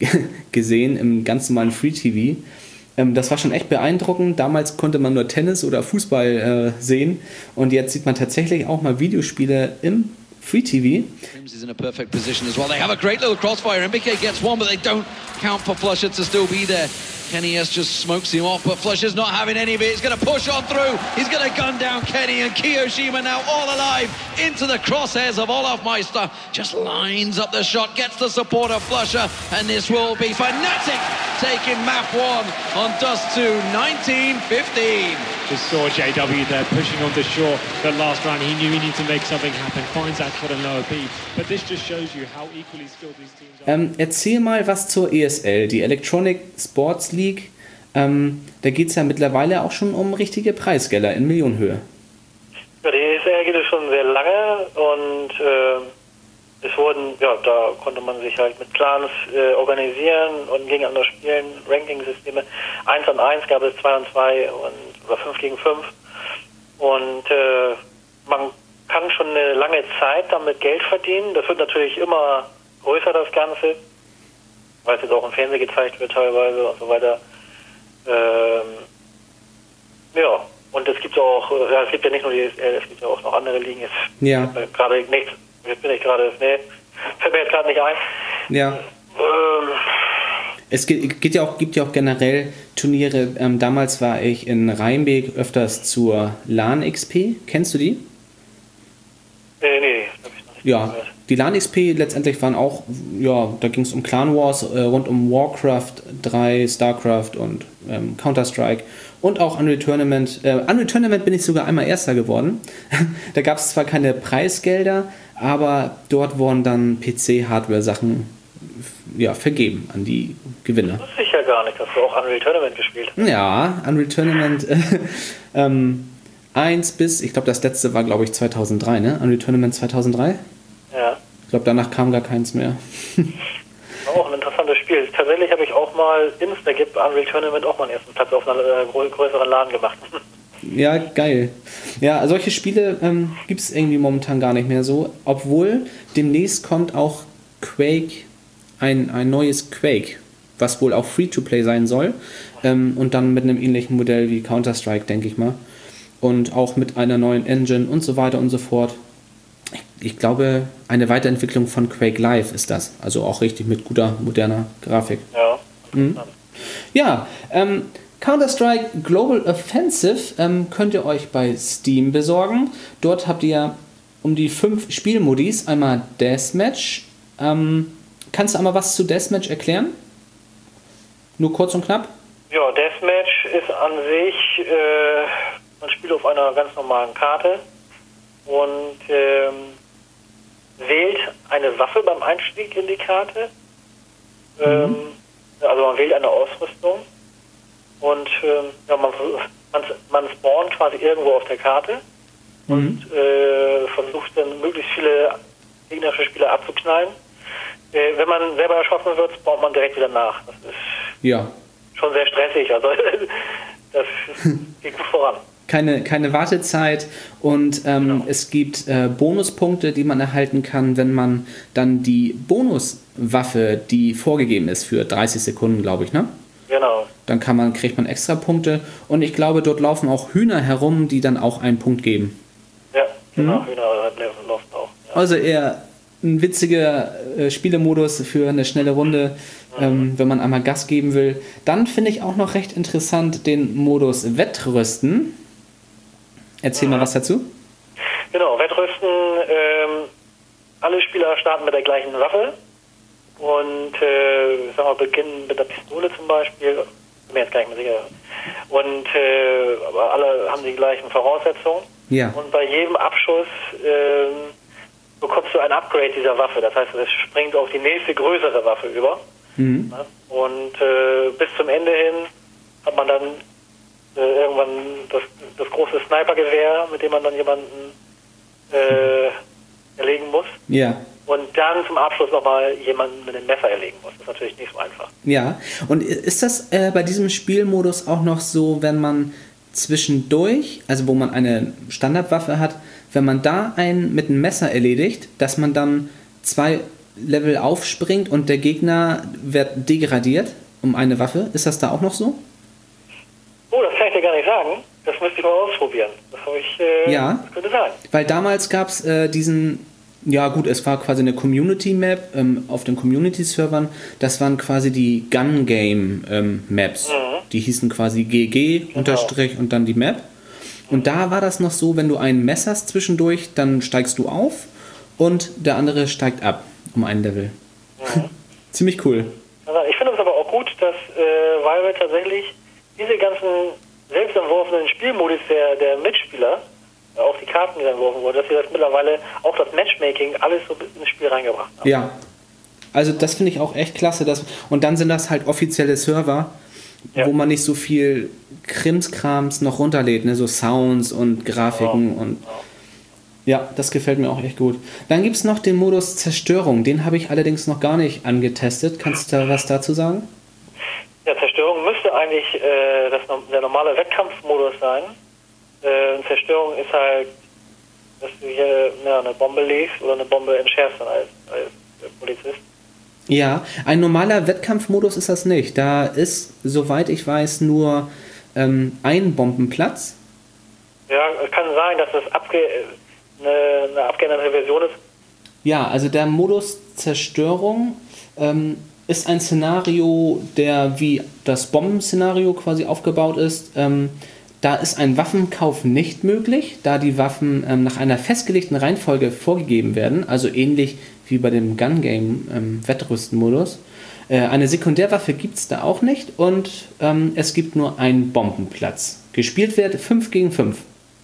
gesehen im ganz normalen Free-T V. Ähm, das war schon echt beeindruckend. Damals konnte man nur Tennis oder Fußball äh, sehen und jetzt sieht man tatsächlich auch mal Videospiele im Free-T V. Is in a perfect position as well. They have a great little crossfire. M B K gets one, but they don't count for Flusha to still be there. Kenny S just smokes him off, but Flusha's not having any of it. He's going to push on through. He's going to gun down Kenny, and Kiyoshima now all alive into the crosshairs of Olaf Meister. Just lines up the shot, gets the support of Flusha, and this will be Fnatic taking map one on Dust two, nineteen fifteen. Just saw J W there pushing on the shore the last round. He knew he needed to make something happen. Finds that shot and lower beat. But this just shows you how equally skilled these teams are. Ähm, erzähl mal was zur E S L, die Electronic Sports League. Ähm, da geht es ja mittlerweile auch schon um richtige Preisgelder in Millionenhöhe. Ja, die E S L geht es schon sehr lange und äh, es wurden, ja, da konnte man sich halt mit Clans äh, organisieren und gegeneinander spielen, Ranking-Systeme. eins an eins gab es zwei an zwei und, oder fünf gegen fünf. Und äh, man kann schon eine lange Zeit damit Geld verdienen. Das wird natürlich immer größer, das Ganze, weil es jetzt auch im Fernsehen gezeigt wird teilweise und so weiter. Ähm, ja, und es gibt auch, ja, es gibt ja nicht nur die E S L, es gibt ja auch noch andere Ligen. Jetzt ja. Gerade nicht, jetzt bin ich gerade, nee, fällt mir jetzt gerade nicht ein. Ja. Ähm, es geht, geht ja auch, gibt ja auch generell Turniere. Ähm, damals war ich in Rheinbeek öfters zur LAN X P. Kennst du die? Nee, nee, hab ich noch nicht ja, gehört. Die LAN X P letztendlich waren auch, ja, da ging es um Clan Wars, äh, rund um Warcraft drei, Starcraft und ähm, Counter-Strike und auch Unreal Tournament. Äh, Unreal Tournament bin ich sogar einmal Erster geworden. Da gab es zwar keine Preisgelder, aber dort wurden dann P C-Hardware-Sachen ja, vergeben an die Gewinner. Das wusste ich ja gar nicht, dass du auch Unreal Tournament gespielt hast. Ja, Unreal Tournament äh, ähm, eins bis, ich glaube das letzte war glaube ich zweitausenddrei, ne? Unreal Tournament zweitausenddrei? Ja. Ich glaube danach kam gar keins mehr. Auch ein interessantes Spiel. Tatsächlich habe ich auch mal Instagip Unreal Tournament auch mal einen ersten Platz auf einer äh, größeren LAN gemacht. Ja, geil. Ja, solche Spiele ähm, gibt es irgendwie momentan gar nicht mehr so, obwohl demnächst kommt auch Quake, ein, ein neues Quake, was wohl auch Free-to-Play sein soll ähm, und dann mit einem ähnlichen Modell wie Counter-Strike, denke ich mal. Und auch mit einer neuen Engine und so weiter und so fort. Ich, ich glaube, eine Weiterentwicklung von Quake Live ist das. Also auch richtig mit guter, moderner Grafik. Ja, mhm. Ja, ähm, Counter-Strike Global Offensive ähm, könnt ihr euch bei Steam besorgen. Dort habt ihr um die fünf Spielmodis. Einmal Deathmatch. Ähm, kannst du einmal was zu Deathmatch erklären? Nur kurz und knapp. Ja, Deathmatch ist an sich, äh, man spielt auf einer ganz normalen Karte und ähm, wählt eine Waffe beim Einstieg in die Karte. Ähm, mhm. Also man wählt eine Ausrüstung. Und ähm, ja, man, man, man spawnt quasi irgendwo auf der Karte mhm. und äh, versucht dann möglichst viele gegnerische Spieler abzuknallen. Äh, wenn man selber erschossen wird, spawnt man direkt wieder nach. Das ist ja schon sehr stressig, also das geht gut voran. Keine, keine Wartezeit und ähm, genau. Es gibt äh, Bonuspunkte, die man erhalten kann, wenn man dann die Bonuswaffe, die vorgegeben ist für dreißig Sekunden, glaube ich, ne? Genau. Dann kann man, kriegt man extra Punkte und ich glaube, dort laufen auch Hühner herum, die dann auch einen Punkt geben. Ja, genau, mhm. Hühner laufen auch. Ja. Also eher ein witziger äh, Spielemodus für eine schnelle Runde, mhm. ähm, wenn man einmal Gas geben will. Dann finde ich auch noch recht interessant den Modus Wettrüsten. Erzähl mhm. mal was dazu. Genau, Wettrüsten, ähm, alle Spieler starten mit der gleichen Waffe. Und äh, ich sag mal, beginnen mit der Pistole zum Beispiel, bin mir jetzt gar nicht mehr sicher. Und äh, aber alle haben die gleichen Voraussetzungen. Ja. Und bei jedem Abschuss äh, bekommst du ein Upgrade dieser Waffe. Das heißt, es springt auf die nächste größere Waffe über. Mhm. Und äh, bis zum Ende hin hat man dann äh, irgendwann das, das große Snipergewehr, mit dem man dann jemanden äh, erlegen muss. Ja. Und dann zum Abschluss nochmal jemanden mit dem Messer erlegen muss. Das ist natürlich nicht so einfach. Ja, und ist das äh, bei diesem Spielmodus auch noch so, wenn man zwischendurch, also wo man eine Standardwaffe hat, wenn man da einen mit einem Messer erledigt, dass man dann zwei Level aufspringt und der Gegner wird degradiert um eine Waffe? Ist das da auch noch so? Oh, das kann ich dir gar nicht sagen. Das müsste ich mal ausprobieren. Das habe ich, äh, ja, das könnte sein. Weil damals gab es äh, diesen... Ja gut, es war quasi eine Community-Map ähm, auf den Community-Servern. Das waren quasi die Gun-Game-Maps. Ähm, mhm. Die hießen quasi G G genau. Unterstrich und dann die Map. Und da war das noch so, wenn du einen messerst zwischendurch, dann steigst du auf und der andere steigt ab um ein Level. Mhm. Ziemlich cool. Also ich finde es aber auch gut, dass äh, Valve tatsächlich diese ganzen selbst entworfenen Spielmodus der, der Mitspieler auf die Karten, die dann geworfen wurden, dass sie das mittlerweile auch das Matchmaking alles so ins Spiel reingebracht haben. Ja, also das finde ich auch echt klasse. Dass, und dann sind das halt offizielle Server, ja. wo man nicht so viel Krimskrams noch runterlädt, ne? So Sounds und Grafiken ja. und ja, das gefällt mir auch echt gut. Dann gibt es noch den Modus Zerstörung, den habe ich allerdings noch gar nicht angetestet. Kannst du da was dazu sagen? Ja, Zerstörung müsste eigentlich äh, das, der normale Wettkampfmodus sein. Äh, Zerstörung ist halt, dass du hier ja, eine Bombe legst oder eine Bombe entschärfst dann als, als Polizist. Ja, ein normaler Wettkampfmodus ist das nicht. Da ist, soweit ich weiß, nur ähm, ein Bombenplatz. Ja, es kann sein, dass das abge eine, eine abgeänderte Version ist. Ja, also der Modus Zerstörung ähm, ist ein Szenario, der wie das Bombenszenario quasi aufgebaut ist. Ähm, Da ist ein Waffenkauf nicht möglich, da die Waffen ähm, nach einer festgelegten Reihenfolge vorgegeben werden, also ähnlich wie bei dem Gun-Game-Wettrüsten-Modus. Äh, eine Sekundärwaffe gibt es da auch nicht und ähm, es gibt nur einen Bombenplatz. Gespielt wird fünf gegen fünf.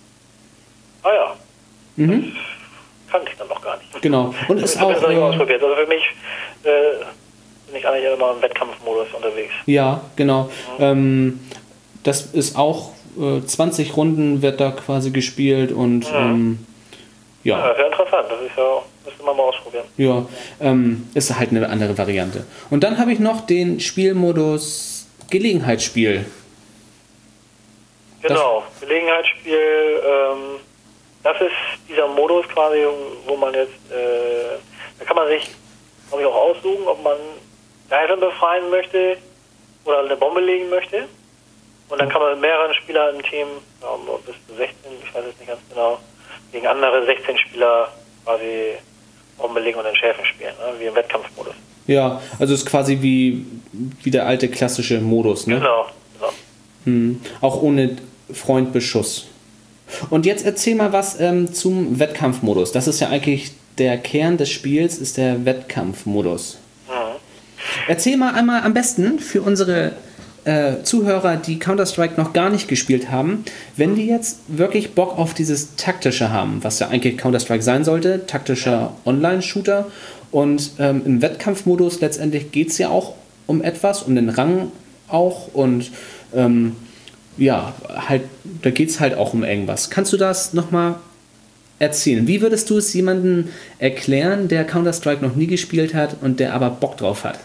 Ah ja. Mhm. Das kannte ich dann noch gar nicht. Genau. Und ist ich habe auch, das nicht äh, ausprobiert. Also für mich äh, bin ich eigentlich immer im Wettkampfmodus unterwegs. Ja, genau. Mhm. Ähm, das ist auch zwanzig Runden wird da quasi gespielt und ja, ähm, ja. ja, sehr interessant, das ist ja, müsste man mal ausprobieren. Ja, ähm, ist halt eine andere Variante. Und dann habe ich noch den Spielmodus Gelegenheitsspiel. Genau, Gelegenheitsspiel, ähm, das ist dieser Modus quasi, wo man jetzt, äh, da kann man sich, glaube ich, auch aussuchen, ob man Geiseln befreien möchte oder eine Bombe legen möchte. Und dann kann man mit mehreren Spielern im Team, ja, bis zu sechzehn, ich weiß es nicht ganz genau, gegen andere sechzehn Spieler quasi Bombe legen und entschärfen spielen, ne? Wie im Wettkampfmodus. Ja, also es ist quasi wie, wie der alte klassische Modus, ne? Genau, genau. Hm. Auch ohne Freundbeschuss. Und jetzt erzähl mal was ähm, zum Wettkampfmodus. Das ist ja eigentlich der Kern des Spiels, ist der Wettkampfmodus. Mhm. Erzähl mal einmal am besten für unsere äh, Zuhörer, die Counter-Strike noch gar nicht gespielt haben, wenn die jetzt wirklich Bock auf dieses Taktische haben, was ja eigentlich Counter-Strike sein sollte, taktischer Online-Shooter. Und ähm, im Wettkampfmodus letztendlich geht es ja auch um etwas, um den Rang auch und ähm, ja, halt, da geht es halt auch um irgendwas. Kannst du das nochmal erzählen? Wie würdest du es jemandem erklären, der Counter-Strike noch nie gespielt hat und der aber Bock drauf hat?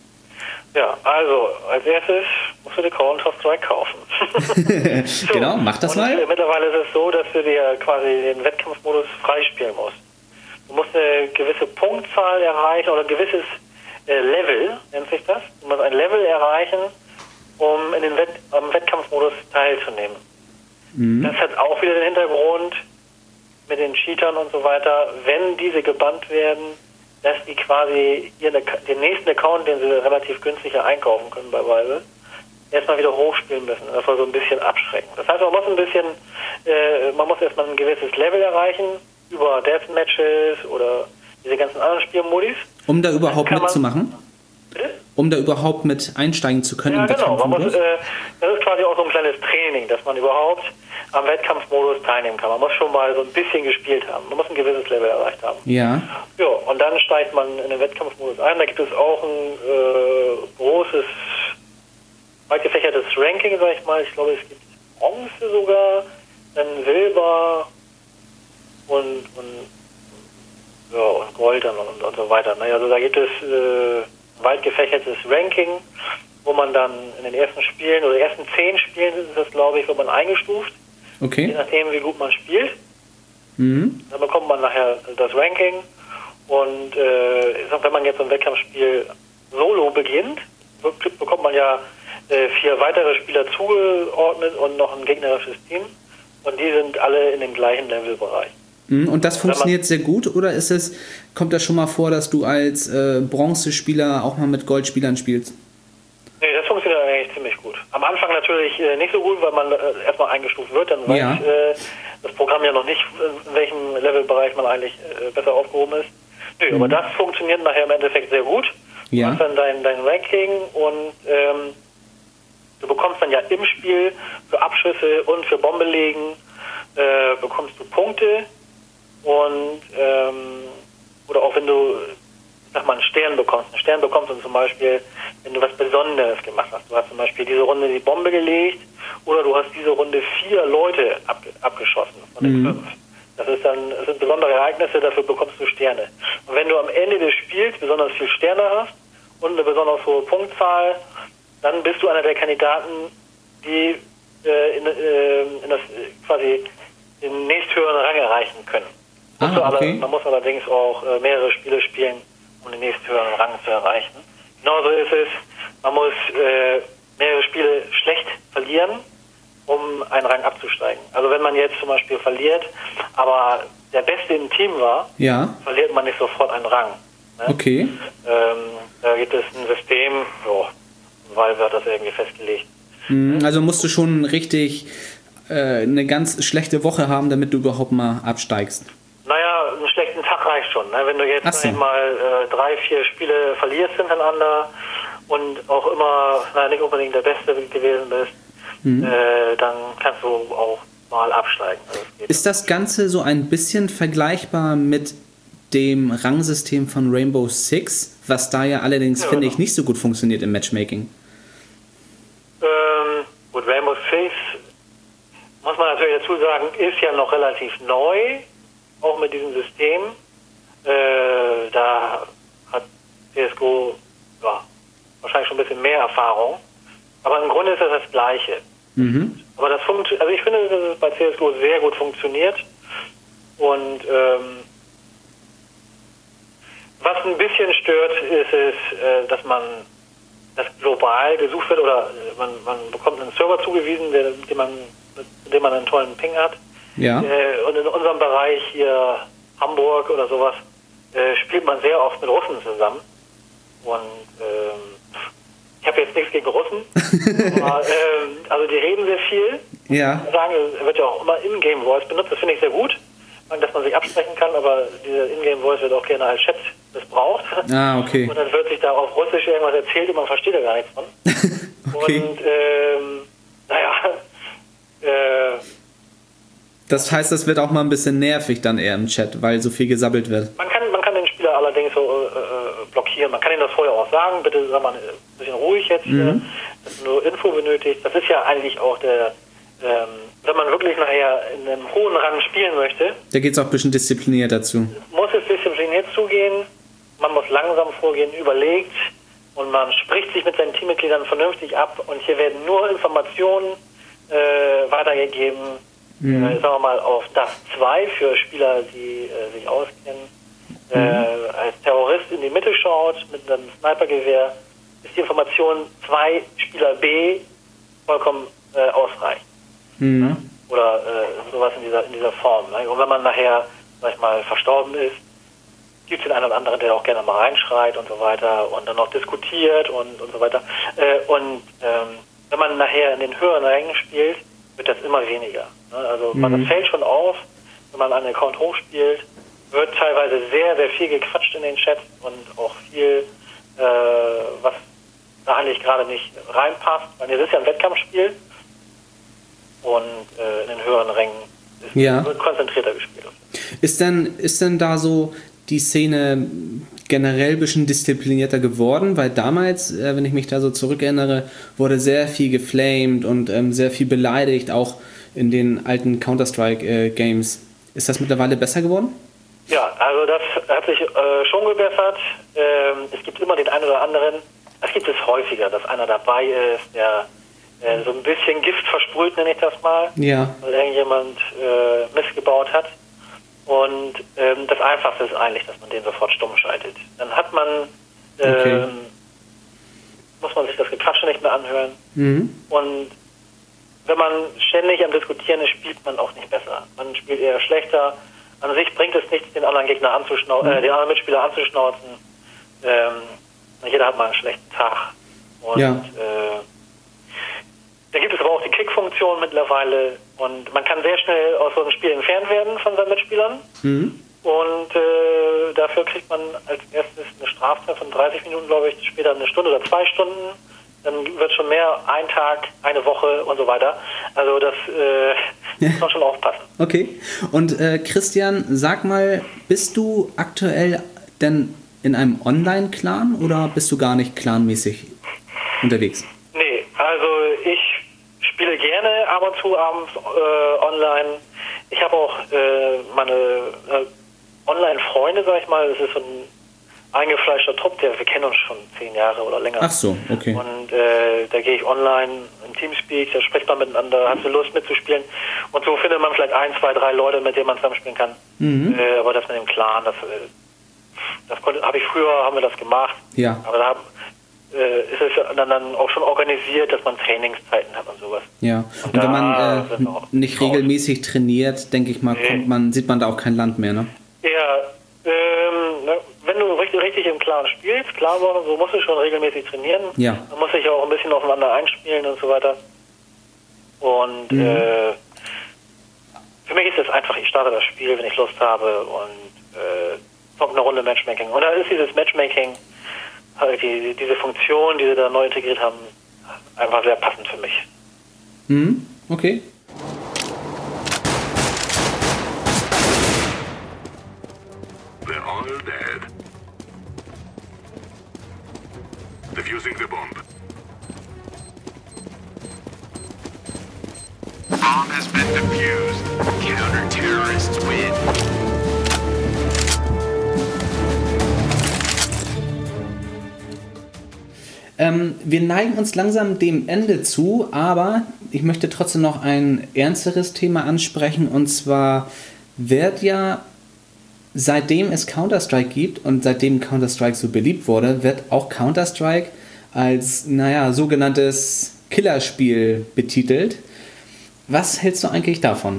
Ja, also als erstes musst du dir Counter-Strike kaufen. So, genau, mach das und mal. Mittlerweile ist es so, dass du dir quasi den Wettkampfmodus freispielen musst. Du musst eine gewisse Punktzahl erreichen oder ein gewisses äh, Level, nennt sich das. Du musst ein Level erreichen, um in den Wett am Wettkampfmodus teilzunehmen. Mhm. Das hat auch wieder den Hintergrund mit den Cheatern und so weiter, wenn diese gebannt werden, dass die quasi ihren, den nächsten Account, den sie relativ günstiger einkaufen können bei Valve, erstmal wieder hochspielen müssen. Das war so ein bisschen abschreckend. Das heißt, man muss ein bisschen, äh, man muss erstmal ein gewisses Level erreichen, über Deathmatches oder diese ganzen anderen Spielmodis. Um da überhaupt mitzumachen? Bitte? Um da überhaupt mit einsteigen zu können? Ja, im genau. Man muss, Wettkampfmodus? äh, das ist quasi auch so ein kleines Training, dass man überhaupt am Wettkampfmodus teilnehmen kann. Man muss schon mal so ein bisschen gespielt haben. Man muss ein gewisses Level erreicht haben. Ja. Ja, und dann steigt man in den Wettkampfmodus ein. Da gibt es auch ein äh, großes, weit gefächertes Ranking, sag ich mal. Ich glaube, es gibt Bronze sogar, dann Silber und, und, ja, und Gold dann und, und so weiter. Naja, also da gibt es äh, weit gefächertes Ranking, wo man dann in den ersten Spielen oder ersten zehn Spielen ist das, glaube ich, wird man eingestuft. Okay. Je nachdem, wie gut man spielt. Mhm. Dann bekommt man nachher das Ranking. Und äh, wenn man jetzt ein Wettkampfspiel solo beginnt, bekommt man ja äh, vier weitere Spieler zugeordnet und noch ein gegnerisches Team. Und die sind alle in dem gleichen Levelbereich. Mhm. Und das funktioniert sehr gut? Oder ist es, kommt das schon mal vor, dass du als äh, Bronzespieler auch mal mit Goldspielern spielst? Nee, das funktioniert eigentlich ziemlich gut. Am Anfang natürlich äh, nicht so gut, weil man äh, erstmal eingestuft wird, dann weiß ja. äh, das Programm ja noch nicht, in welchem Levelbereich man eigentlich äh, besser aufgehoben ist. Nö, mhm. aber das funktioniert nachher im Endeffekt sehr gut. Ja. Du hast dann dein, dein Ranking und ähm, du bekommst dann ja im Spiel für Abschüsse und für Bombelegen äh, bekommst du Punkte und ähm, oder auch wenn du sag mal, einen Stern bekommst. Einen Stern bekommst du zum Beispiel, wenn du was Besonderes gemacht hast. Du hast zum Beispiel diese Runde die Bombe gelegt oder du hast diese Runde vier Leute ab, abgeschossen von den mhm. fünf. Das ist dann, das sind besondere Ereignisse, dafür bekommst du Sterne. Und wenn du am Ende des Spiels besonders viele Sterne hast und eine besonders hohe Punktzahl, dann bist du einer der Kandidaten, die äh, in, äh, in das äh, quasi den nächsthöheren Rang erreichen können. Ah, Musst du alle, okay. man muss allerdings auch äh, mehrere Spiele spielen, um den nächsthöheren Rang zu erreichen. Genauso ist es, man muss äh, mehrere Spiele schlecht verlieren, um einen Rang abzusteigen. Also wenn man jetzt zum Beispiel verliert, aber der Beste im Team war, ja. verliert man nicht sofort einen Rang. Ne? Okay. Ähm, da gibt es ein System, jo, Valve hat das irgendwie festgelegt. Mhm, also musst du schon richtig äh, eine ganz schlechte Woche haben, damit du überhaupt mal absteigst. Naja, einen schlechten Tag reicht schon. Ne? Wenn du jetzt so. mal äh, drei, vier Spiele verlierst hintereinander und auch immer na, nicht unbedingt der Beste gewesen bist, mhm. äh, dann kannst du auch mal absteigen. Also das ist das Ganze so ein bisschen vergleichbar mit dem Rangsystem von Rainbow Six, was da ja allerdings, ja, finde ich, nicht so gut funktioniert im Matchmaking? Ähm, gut, Rainbow Six, muss man natürlich dazu sagen, ist ja noch relativ neu, auch mit diesem System. Äh, da hat C S G O ja, wahrscheinlich schon ein bisschen mehr Erfahrung. Aber im Grunde ist das das Gleiche. Mhm. Aber das funktioniert, also ich finde, dass es bei C S G O sehr gut funktioniert. Und ähm, was ein bisschen stört, ist es, äh, dass man das global gesucht wird oder man, man bekommt einen Server zugewiesen, der, den man, mit dem man einen tollen Ping hat. Ja. Äh, und in unserem Bereich hier Hamburg oder sowas äh, spielt man sehr oft mit Russen zusammen. Und ähm, ich habe jetzt nichts gegen Russen, aber ähm, also die reden sehr viel. Ja. Sagen, es wird ja auch immer In-Game-Voice benutzt, das finde ich sehr gut, dass man sich absprechen kann, aber diese In-Game-Voice wird auch gerne als Chat missbraucht. Ah, okay. Und dann wird sich da auf Russisch irgendwas erzählt und man versteht da gar nichts von. Okay. Und ähm, naja, äh, das heißt, das wird auch mal ein bisschen nervig dann eher im Chat, weil so viel gesabbelt wird. Man kann, man kann den Spieler allerdings so äh, blockieren. Man kann ihm das vorher auch sagen, bitte sag mal ein bisschen ruhig jetzt, mhm. hier, dass du nur Info benötigst. Das ist ja eigentlich auch der, ähm, wenn man wirklich nachher in einem hohen Rang spielen möchte. Da geht es auch ein bisschen diszipliniert dazu. Muss es diszipliniert zugehen, man muss langsam vorgehen, überlegt und man spricht sich mit seinen Teammitgliedern vernünftig ab und hier werden nur Informationen äh, weitergegeben, mhm. äh, sagen wir mal auf D A S zwei für Spieler, die äh, sich auskennen. Mhm. Äh, als Terrorist in die Mitte schaut mit einem Snipergewehr, ist die Information zwei Spieler B vollkommen äh, ausreichend. Mhm. Ja? Oder äh, sowas in dieser in dieser Form. Ne? Und wenn man nachher, sag ich mal, verstorben ist, gibt es den einen oder anderen, der auch gerne mal reinschreit und so weiter und dann noch diskutiert und, und so weiter. Äh, und ähm, wenn man nachher in den höheren Rängen spielt, wird das immer weniger. Ne? Also mhm. man, das fällt schon auf, wenn man einen Account hochspielt, wird teilweise sehr, sehr viel gequatscht in den Chats und auch viel, äh, was da eigentlich gerade nicht reinpasst. Weil es ist ja ein Wettkampfspiel und äh, in den höheren Rängen ist, ja. wird konzentrierter gespielt. Ist denn, ist denn da so die Szene generell ein bisschen disziplinierter geworden? Weil damals, äh, wenn ich mich da so zurückerinnere, wurde sehr viel geflamed und ähm, sehr viel beleidigt, auch in den alten Counter-Strike-Games. Äh, ist das mittlerweile besser geworden? Ja, also das hat sich äh, schon gebessert. Ähm, es gibt immer den einen oder anderen, das gibt es häufiger, dass einer dabei ist, der äh, so ein bisschen Gift versprüht, nenne ich das mal, ja. weil irgendjemand äh, Mist gebaut hat. Und ähm, das Einfachste ist eigentlich, dass man den sofort stumm schaltet. Dann hat man, ähm, okay. muss man sich das Gequatsche nicht mehr anhören. Mhm. Und wenn man ständig am Diskutieren ist, spielt man auch nicht besser. Man spielt eher schlechter. An sich bringt es nichts, den anderen Gegner anzuschnauzen, mhm. äh, den anderen Mitspieler anzuschnauzen. Ähm, jeder hat mal einen schlechten Tag. Und ja. äh, da gibt es aber auch die Kick-Funktion mittlerweile und man kann sehr schnell aus so einem Spiel entfernt werden von seinen Mitspielern. Mhm. Und äh, dafür kriegt man als erstes eine Strafzeit von dreißig Minuten, glaube ich, später eine Stunde oder zwei Stunden. Dann wird schon mehr, ein Tag, eine Woche und so weiter. Also das äh, muss man schon aufpassen. Okay. Und äh, Christian, sag mal, bist du aktuell denn in einem Online-Clan oder bist du gar nicht clanmäßig unterwegs? Nee, also ich spiele gerne ab und zu abends äh, online. Ich habe auch äh, meine äh, Online-Freunde, sag ich mal. Das ist so ein eingefleischter Trupp, der wir kennen uns schon zehn Jahre oder länger. Ach so, okay. Und äh, da gehe ich online im Teamspeak, da spricht man miteinander, hat so Lust mitzuspielen. Und so findet man vielleicht ein, zwei, drei Leute, mit denen man zusammenspielen kann. Mhm. Äh, aber das mit dem Clan, das, das habe ich früher, haben wir das gemacht. Ja. Aber da äh, ist es dann, dann auch schon organisiert, dass man Trainingszeiten hat und sowas. Ja. Und, und wenn man äh, nicht regelmäßig raus. trainiert, denke ich mal, nee. kommt man, sieht man da auch kein Land mehr, ne? Ja, ähm, ne, wenn du richtig, richtig im Clan spielst, klar, so musst du schon regelmäßig trainieren. Ja. Man muss sich ja auch ein bisschen aufeinander einspielen und so weiter. Und mhm. äh, für mich ist es einfach, ich starte das Spiel, wenn ich Lust habe und äh, kommt eine Runde Matchmaking. Und da ist dieses Matchmaking, halt die, diese Funktion, die sie da neu integriert haben, einfach sehr passend für mich. Mhm. Okay. They're all dead. Defusing the bomb. Bomb has been defused. Counter-terrorists win. Ähm, Ähm, wir neigen uns langsam dem Ende zu, aber ich möchte trotzdem noch ein ernsteres Thema ansprechen, und zwar wird ja, seitdem es Counter-Strike gibt und seitdem Counter-Strike so beliebt wurde, wird auch Counter-Strike als, naja, sogenanntes Killerspiel betitelt. Was hältst du eigentlich davon?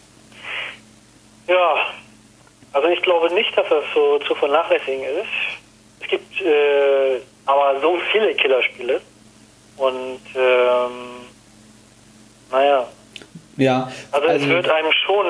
Ja, also ich glaube nicht, dass das so zu vernachlässigen ist. Es gibt äh, aber so viele Killerspiele und ähm, naja. Ja, also, also es wird einem schon,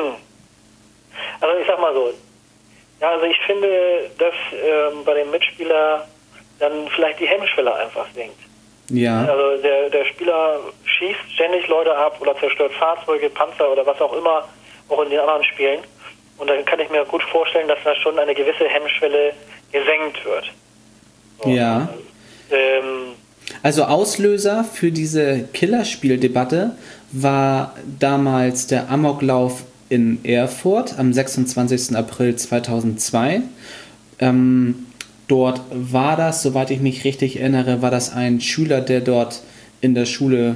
also ich sag mal so, ja, also ich finde, dass ähm, bei dem Mitspieler dann vielleicht die Hemmschwelle einfach sinkt. Ja. Also der, der Spieler schießt ständig Leute ab oder zerstört Fahrzeuge, Panzer oder was auch immer, auch in den anderen Spielen. Und dann kann ich mir gut vorstellen, dass da schon eine gewisse Hemmschwelle gesenkt wird. So. Ja. Ähm, also Auslöser für diese Killerspieldebatte war damals der Amoklauf in Erfurt am sechsundzwanzigsten April zweitausendzwei. Ähm, dort war das, soweit ich mich richtig erinnere, war das ein Schüler, der dort in der Schule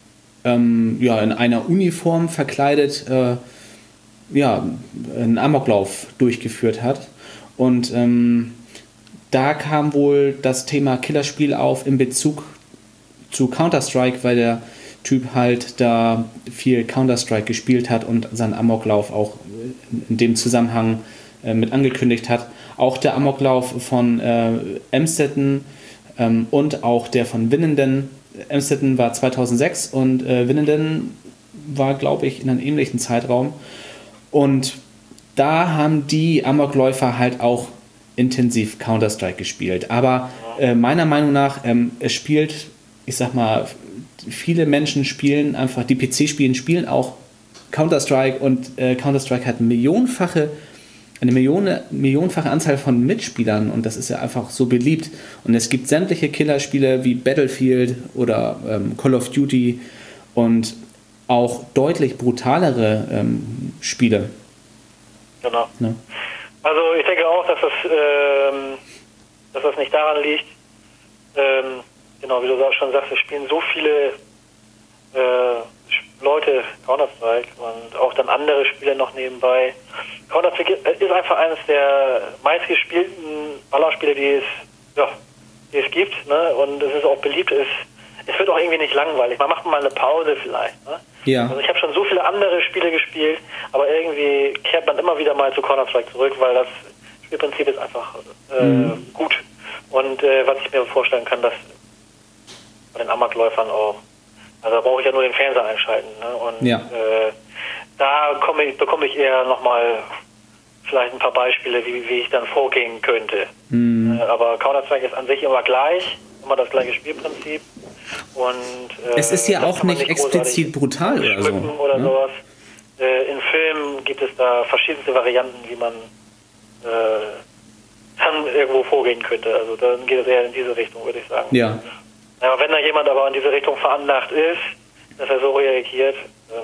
ähm, ja, in einer Uniform verkleidet äh, ja, einen Amoklauf durchgeführt hat. Und ähm, da kam wohl das Thema Killerspiel auf in Bezug zu Counter-Strike, weil der Typ halt da viel Counter-Strike gespielt hat und seinen Amoklauf auch in dem Zusammenhang äh, mit angekündigt hat. Auch der Amoklauf von äh, Emstetten ähm, und auch der von Winnenden. Emstetten war zweitausendsechs und äh, Winnenden war, glaube ich, in einem ähnlichen Zeitraum. Und da haben die Amokläufer halt auch intensiv Counter-Strike gespielt. Aber äh, meiner Meinung nach, ähm, es spielt, ich sag mal, viele Menschen spielen einfach, die P C-Spielen spielen auch Counter-Strike und äh, Counter-Strike hat millionenfache, eine Million, millionenfache Anzahl von Mitspielern und das ist ja einfach so beliebt. Und es gibt sämtliche Killerspiele wie Battlefield oder ähm, Call of Duty und auch deutlich brutalere ähm, Spiele. Genau. Ne? Also ich denke auch, dass das, ähm, dass das nicht daran liegt, ähm, genau, wie du auch schon sagst, es spielen so viele äh, Leute Counter-Strike und auch dann andere Spiele noch nebenbei. Counter-Strike ist einfach eines der meistgespielten Ballerspiele, die es, ja, die es gibt, ne? Und es ist auch beliebt. Es, es wird auch irgendwie nicht langweilig. Man macht mal eine Pause vielleicht. Ne? Ja. Also ich habe schon so viele andere Spiele gespielt, aber irgendwie kehrt man immer wieder mal zu Counter-Strike zurück, weil das Spielprinzip ist einfach äh, mhm. gut. Und äh, was ich mir vorstellen kann, dass bei den Amokläufern auch, also da brauche ich ja nur den Fernseher einschalten. Ne? Und ja. äh, da komme ich, bekomme ich eher nochmal vielleicht ein paar Beispiele, wie, wie ich dann vorgehen könnte. Mhm. Äh, aber Counter-Strike ist an sich immer gleich, immer das gleiche Spielprinzip. Und, äh, es ist ja auch nicht, nicht explizit brutal oder so. Oder ne? sowas. Äh, in Filmen gibt es da verschiedenste Varianten, wie man äh, dann irgendwo vorgehen könnte. Also dann geht es eher in diese Richtung, würde ich sagen. Ja. Ja, wenn da jemand aber in diese Richtung veranlagt ist, dass er so reagiert, ähm,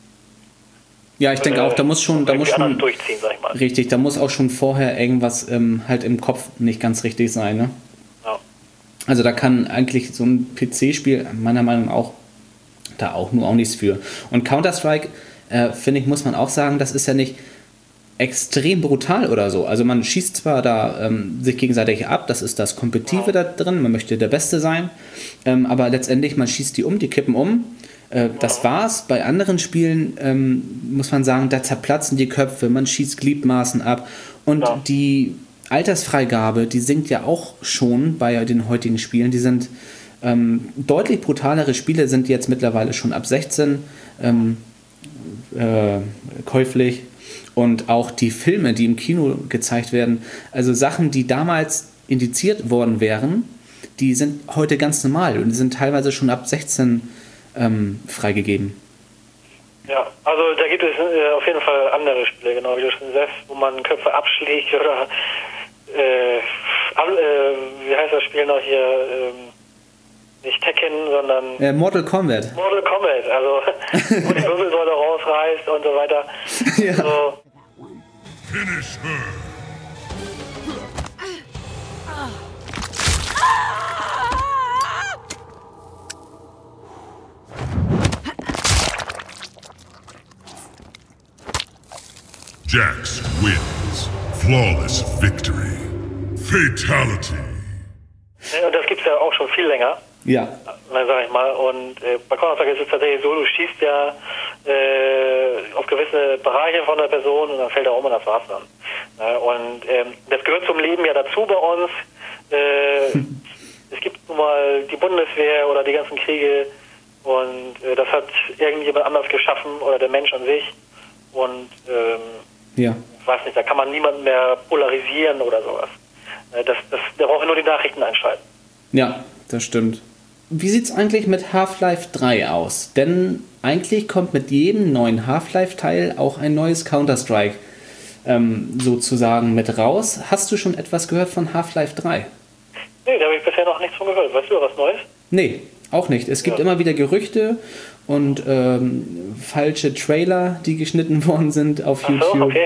ja, ich denke auch, da muss schon, da muss schon durchziehen, sag ich mal. Richtig, da muss auch schon vorher irgendwas ähm, halt im Kopf nicht ganz richtig sein, ne? Ja. Also da kann eigentlich so ein P C-Spiel meiner Meinung nach auch da auch nur auch nichts für. Und Counter-Strike, äh, finde ich, muss man auch sagen, das ist ja nicht extrem brutal oder so. Also man schießt zwar da ähm, sich gegenseitig ab, das ist das Kompetitive da drin, man möchte der Beste sein, ähm, aber letztendlich, man schießt die um, die kippen um. Äh, das war's. Bei anderen Spielen ähm, muss man sagen, da zerplatzen die Köpfe, man schießt Gliedmaßen ab und ja. die Altersfreigabe, die sinkt ja auch schon bei den heutigen Spielen. Die sind ähm, deutlich brutalere Spiele, sind jetzt mittlerweile schon ab sechzehn ähm, äh, käuflich. Und auch die Filme, die im Kino gezeigt werden, also Sachen, die damals indiziert worden wären, die sind heute ganz normal und die sind teilweise schon ab sechzehn ähm, freigegeben. Ja, also da gibt es äh, auf jeden Fall andere Spiele, genau wie du schon sagst, wo man Köpfe abschlägt oder äh, an, äh, wie heißt das Spiel noch hier, ähm, nicht Tekken, sondern äh, Mortal Kombat. Mortal Kombat, also wo die Wirbelsäule rausreißt und so weiter. Ja. So. Finish her. Jax wins. Flawless victory. Fatality. Ja, und das gibt's ja auch schon viel länger. Ja. Na, sag ich mal. Und äh, bei Counter-Strike ist es tatsächlich so, du schießt ja äh, auf gewisse Bereiche von der Person und dann fällt er um und das war's dann. Ja, und ähm, das gehört zum Leben ja dazu bei uns. Äh, es gibt nun mal die Bundeswehr oder die ganzen Kriege und äh, das hat irgendjemand anders geschaffen oder der Mensch an sich. Und ähm, Ja. ich weiß nicht, da kann man niemanden mehr polarisieren oder sowas. Äh, das, das, der braucht nur die Nachrichten einschalten. Ja, das stimmt. Wie sieht's eigentlich mit Half-Life drei aus? Denn eigentlich kommt mit jedem neuen Half-Life-Teil auch ein neues Counter-Strike ähm, sozusagen mit raus. Hast du schon etwas gehört von Half-Life drei? Nee, da habe ich bisher noch nichts von gehört. Weißt du was Neues? Nee, auch nicht. Es gibt Ja. immer wieder Gerüchte und ähm, falsche Trailer, die geschnitten worden sind auf Ach so, YouTube. okay.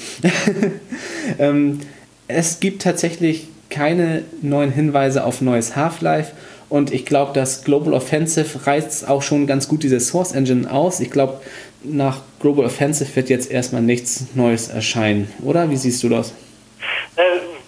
ähm, es gibt tatsächlich keine neuen Hinweise auf neues Half-Life und ich glaube, das Global Offensive reizt auch schon ganz gut diese Source Engine aus. Ich glaube, nach Global Offensive wird jetzt erstmal nichts Neues erscheinen, oder? Wie siehst du das? Äh,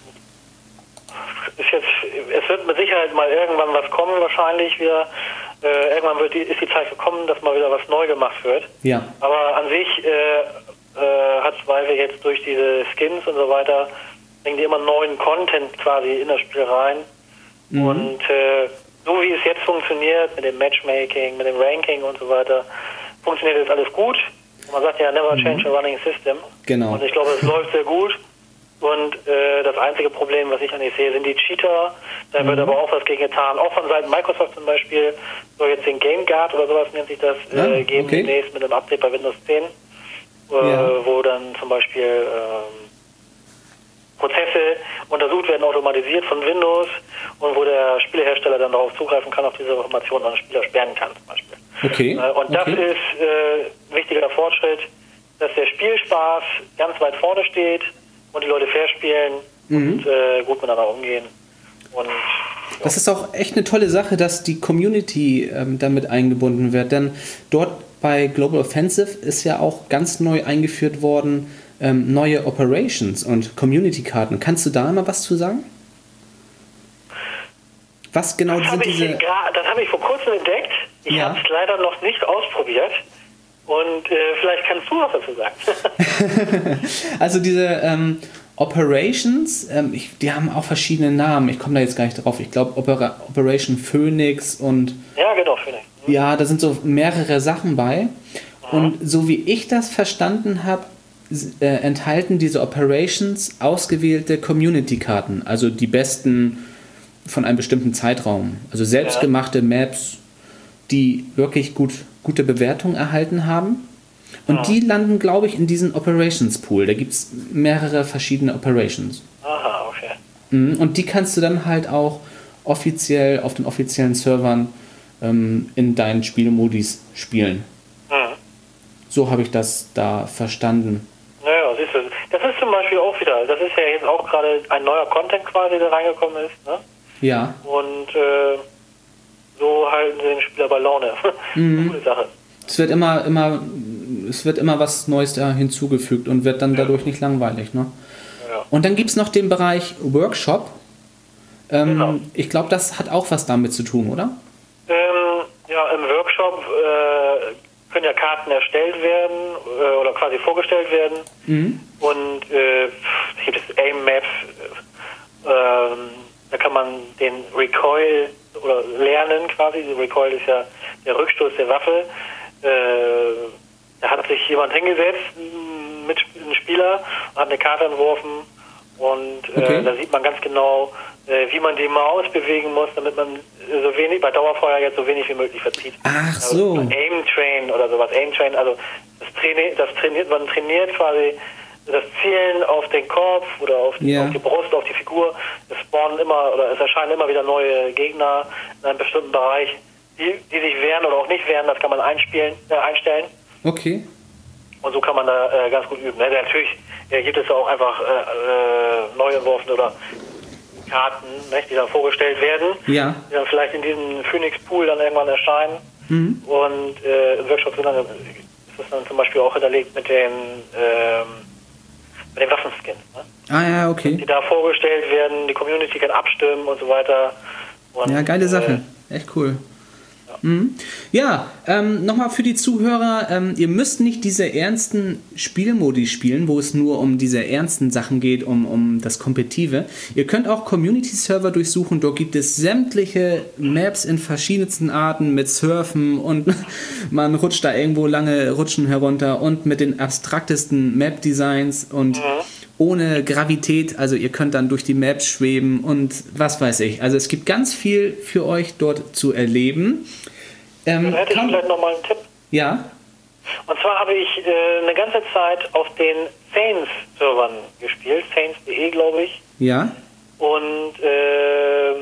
ist jetzt, es wird mit Sicherheit mal irgendwann was kommen, wahrscheinlich wieder. Äh, irgendwann wird die, ist die Zeit gekommen, dass mal wieder was neu gemacht wird. Ja. Aber an sich äh, äh, hat Valve jetzt durch diese Skins und so weiter, bringen die immer neuen Content quasi in das Spiel rein. Mhm. Und äh, so wie es jetzt funktioniert, mit dem Matchmaking, mit dem Ranking und so weiter, funktioniert jetzt alles gut. Und man sagt ja, never change a running system. Genau. Und ich glaube, es läuft sehr gut. Und äh, das einzige Problem, was ich eigentlich sehe, sind die Cheater. Da wird Mhm. aber auch was gegen getan. Auch von Seiten Microsoft zum Beispiel soll jetzt den Game Guard oder sowas nennt sich das äh, Ah, geben okay. demnächst mit einem Update bei Windows zehn, äh, Ja. wo dann zum Beispiel ähm, Prozesse untersucht werden, automatisiert von Windows und wo der Spielehersteller dann darauf zugreifen kann, auf diese Informationen und einen Spieler sperren kann zum Beispiel. Okay. Äh, und das okay. ist äh, ein wichtiger Fortschritt, dass der Spielspaß ganz weit vorne steht und die Leute fair spielen Mhm. und äh, gut miteinander umgehen. Und Das ist auch echt eine tolle Sache, dass die Community ähm, damit eingebunden wird, denn dort bei Global Offensive ist ja auch ganz neu eingeführt worden, ähm, neue Operations und Community-Karten. Kannst du da mal was zu sagen? Was genau das sind habe ich, diese... gra- das habe ich vor kurzem entdeckt. Ich Ja. habe es leider noch nicht ausprobiert. Und äh, vielleicht kannst du was dazu sagen. Also diese ähm, Operations, ähm, ich, die haben auch verschiedene Namen. Ich komme da jetzt gar nicht drauf. Ich glaube Opera Operation Phoenix und Ja, genau, finde ich. ja, da sind so mehrere Sachen bei. Und so wie ich das verstanden habe, äh, enthalten diese Operations ausgewählte Community-Karten, also die besten von einem bestimmten Zeitraum. Also selbstgemachte Maps, die wirklich gut, gute Bewertungen erhalten haben. Und Ja. die landen, glaube ich, in diesen Operations-Pool. Da gibt es mehrere verschiedene Operations. Aha, okay. Mhm, und die kannst du dann halt auch offiziell auf den offiziellen Servern ähm, in deinen Spielmodis spielen. Mhm. So habe ich das da verstanden. Naja, siehst du, das ist zum Beispiel auch wieder, das ist ja jetzt auch gerade ein neuer Content quasi, der reingekommen ist, ne? Ja, Und äh, so halten sie den Spieler bei Laune. Mhm. Gute Sache. es wird immer, immer, es wird immer was Neues da hinzugefügt und wird dann dadurch nicht langweilig, ne? Ja. Und dann gibt es noch den Bereich Workshop. Ähm, Genau. Ich glaube, das hat auch was damit zu tun, oder? Ähm, ja, im Workshop äh, können ja Karten erstellt werden äh, oder quasi vorgestellt werden. Mhm. Und äh, gibt es Aim-Maps, äh, ähm, da kann man den Recoil oder lernen quasi. Der Recoil ist ja der Rückstoß der Waffe. Äh, da hat sich jemand hingesetzt, ein mit ein Spieler, und hat eine Karte entworfen und äh, Okay. da sieht man ganz genau, äh, wie man die Maus bewegen muss, damit man so wenig bei Dauerfeuer jetzt so wenig wie möglich verzieht. Ach so. Also Aim Train oder sowas. Aim Train, also das, traini das trainiert, man trainiert quasi das Zielen auf den Kopf oder auf die, Ja. auf die Brust, auf die Figur. Es spawnen immer oder es erscheinen immer wieder neue Gegner in einem bestimmten Bereich, die, die sich wehren oder auch nicht wehren. Das kann man einspielen, äh, einstellen. Okay. Und so kann man da äh, ganz gut üben. Ne? Natürlich äh, gibt es ja auch einfach äh, äh, neu entworfene oder Karten, ne, die dann vorgestellt werden, Ja. die dann vielleicht in diesem Phoenix-Pool dann irgendwann erscheinen. Mhm. Und äh, im Workshop sind dann, ist das dann zum Beispiel auch hinterlegt mit den ähm, bei den Waffenskins. Ne? Ah ja, okay. Die da vorgestellt werden, die Community kann abstimmen und so weiter. Und, ja, geile Sache. Äh, Echt cool. Mhm. Ja, ähm, nochmal für die Zuhörer, ähm, ihr müsst nicht diese ernsten Spielmodi spielen, wo es nur um diese ernsten Sachen geht, um, um das Kompetitive. Ihr könnt auch Community-Server durchsuchen, dort gibt es sämtliche Maps in verschiedensten Arten mit Surfen und man rutscht da irgendwo lange Rutschen herunter und mit den abstraktesten Map-Designs und mhm. ohne Gravität, also ihr könnt dann durch die Maps schweben und was weiß ich. Also es gibt ganz viel für euch dort zu erleben. Ähm, Dann hätte ich vielleicht nochmal einen Tipp. Ja. Und zwar habe ich äh, eine ganze Zeit auf den Saints-Servern gespielt, saints punkt de glaube ich. Ja. Und ähm,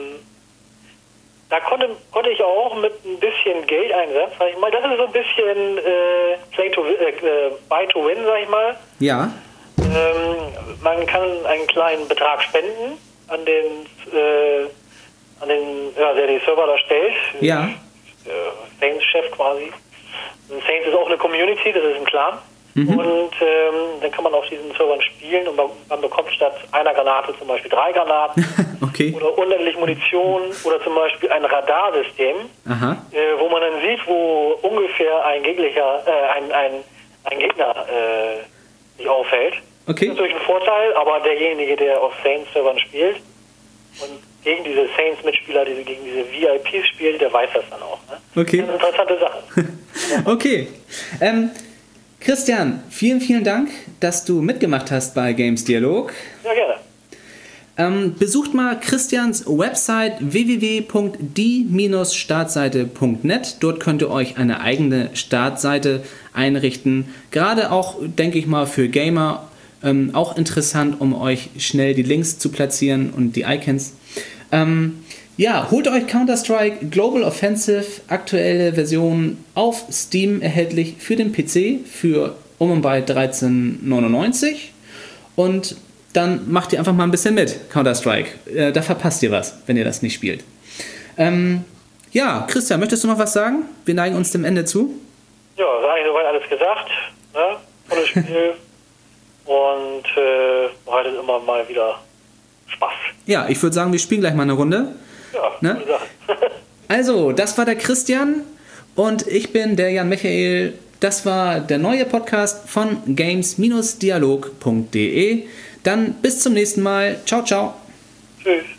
da konnte, konnte ich auch mit ein bisschen Geldeinsatz, sag ich mal, das ist so ein bisschen äh, Play to, äh, Buy to Win, sag ich mal. Ja. Ähm, man kann einen kleinen Betrag spenden an den, äh, an den, ja, der die Server da stellt. Ja. Äh, Saints-Chef quasi. Saints ist auch eine Community, das ist ein Clan. Mhm. Und ähm, dann kann man auf diesen Servern spielen und man, man bekommt statt einer Granate zum Beispiel drei Granaten okay. oder unendlich Munition oder zum Beispiel ein Radarsystem, Aha. Äh, wo man dann sieht, wo ungefähr ein Gegner, äh, ein, ein, ein Gegner äh, sich aufhält. Okay. Das ist natürlich ein Vorteil, aber derjenige, der auf Saints-Servern spielt und gegen diese Saints-Mitspieler, die gegen diese V I Ps spielt, der weiß das dann auch. Ne? Okay. Das ist eine interessante Sache. Okay. Ähm, Christian, vielen, vielen Dank, dass du mitgemacht hast bei Games Dialog. Ja, gerne. Ähm, besucht mal Christians Website w w w punkt die Startseite punkt net. Dort könnt ihr euch eine eigene Startseite einrichten. Gerade auch, denke ich mal, für Gamer ähm, auch interessant, um euch schnell die Links zu platzieren und die Icons. Ähm, ja, holt euch Counter-Strike Global Offensive, aktuelle Version auf Steam erhältlich für den P C für um und bei dreizehn neunundneunzig und dann macht ihr einfach mal ein bisschen mit, Counter-Strike. Äh, da verpasst ihr was, wenn ihr das nicht spielt. Ähm, ja, Christian, möchtest du noch was sagen? Wir neigen uns dem Ende zu. Ja, ist eigentlich soweit alles gesagt. Ne? Tolles Spiel und äh, bereitet immer mal wieder Spaß. Ja, ich würde sagen, wir spielen gleich mal eine Runde. Ja, ne? gute Sache. Also, das war der Christian und ich bin der Jan Michael. Das war der neue Podcast von games Dialog punkt de. Dann bis zum nächsten Mal. Ciao, ciao. Tschüss.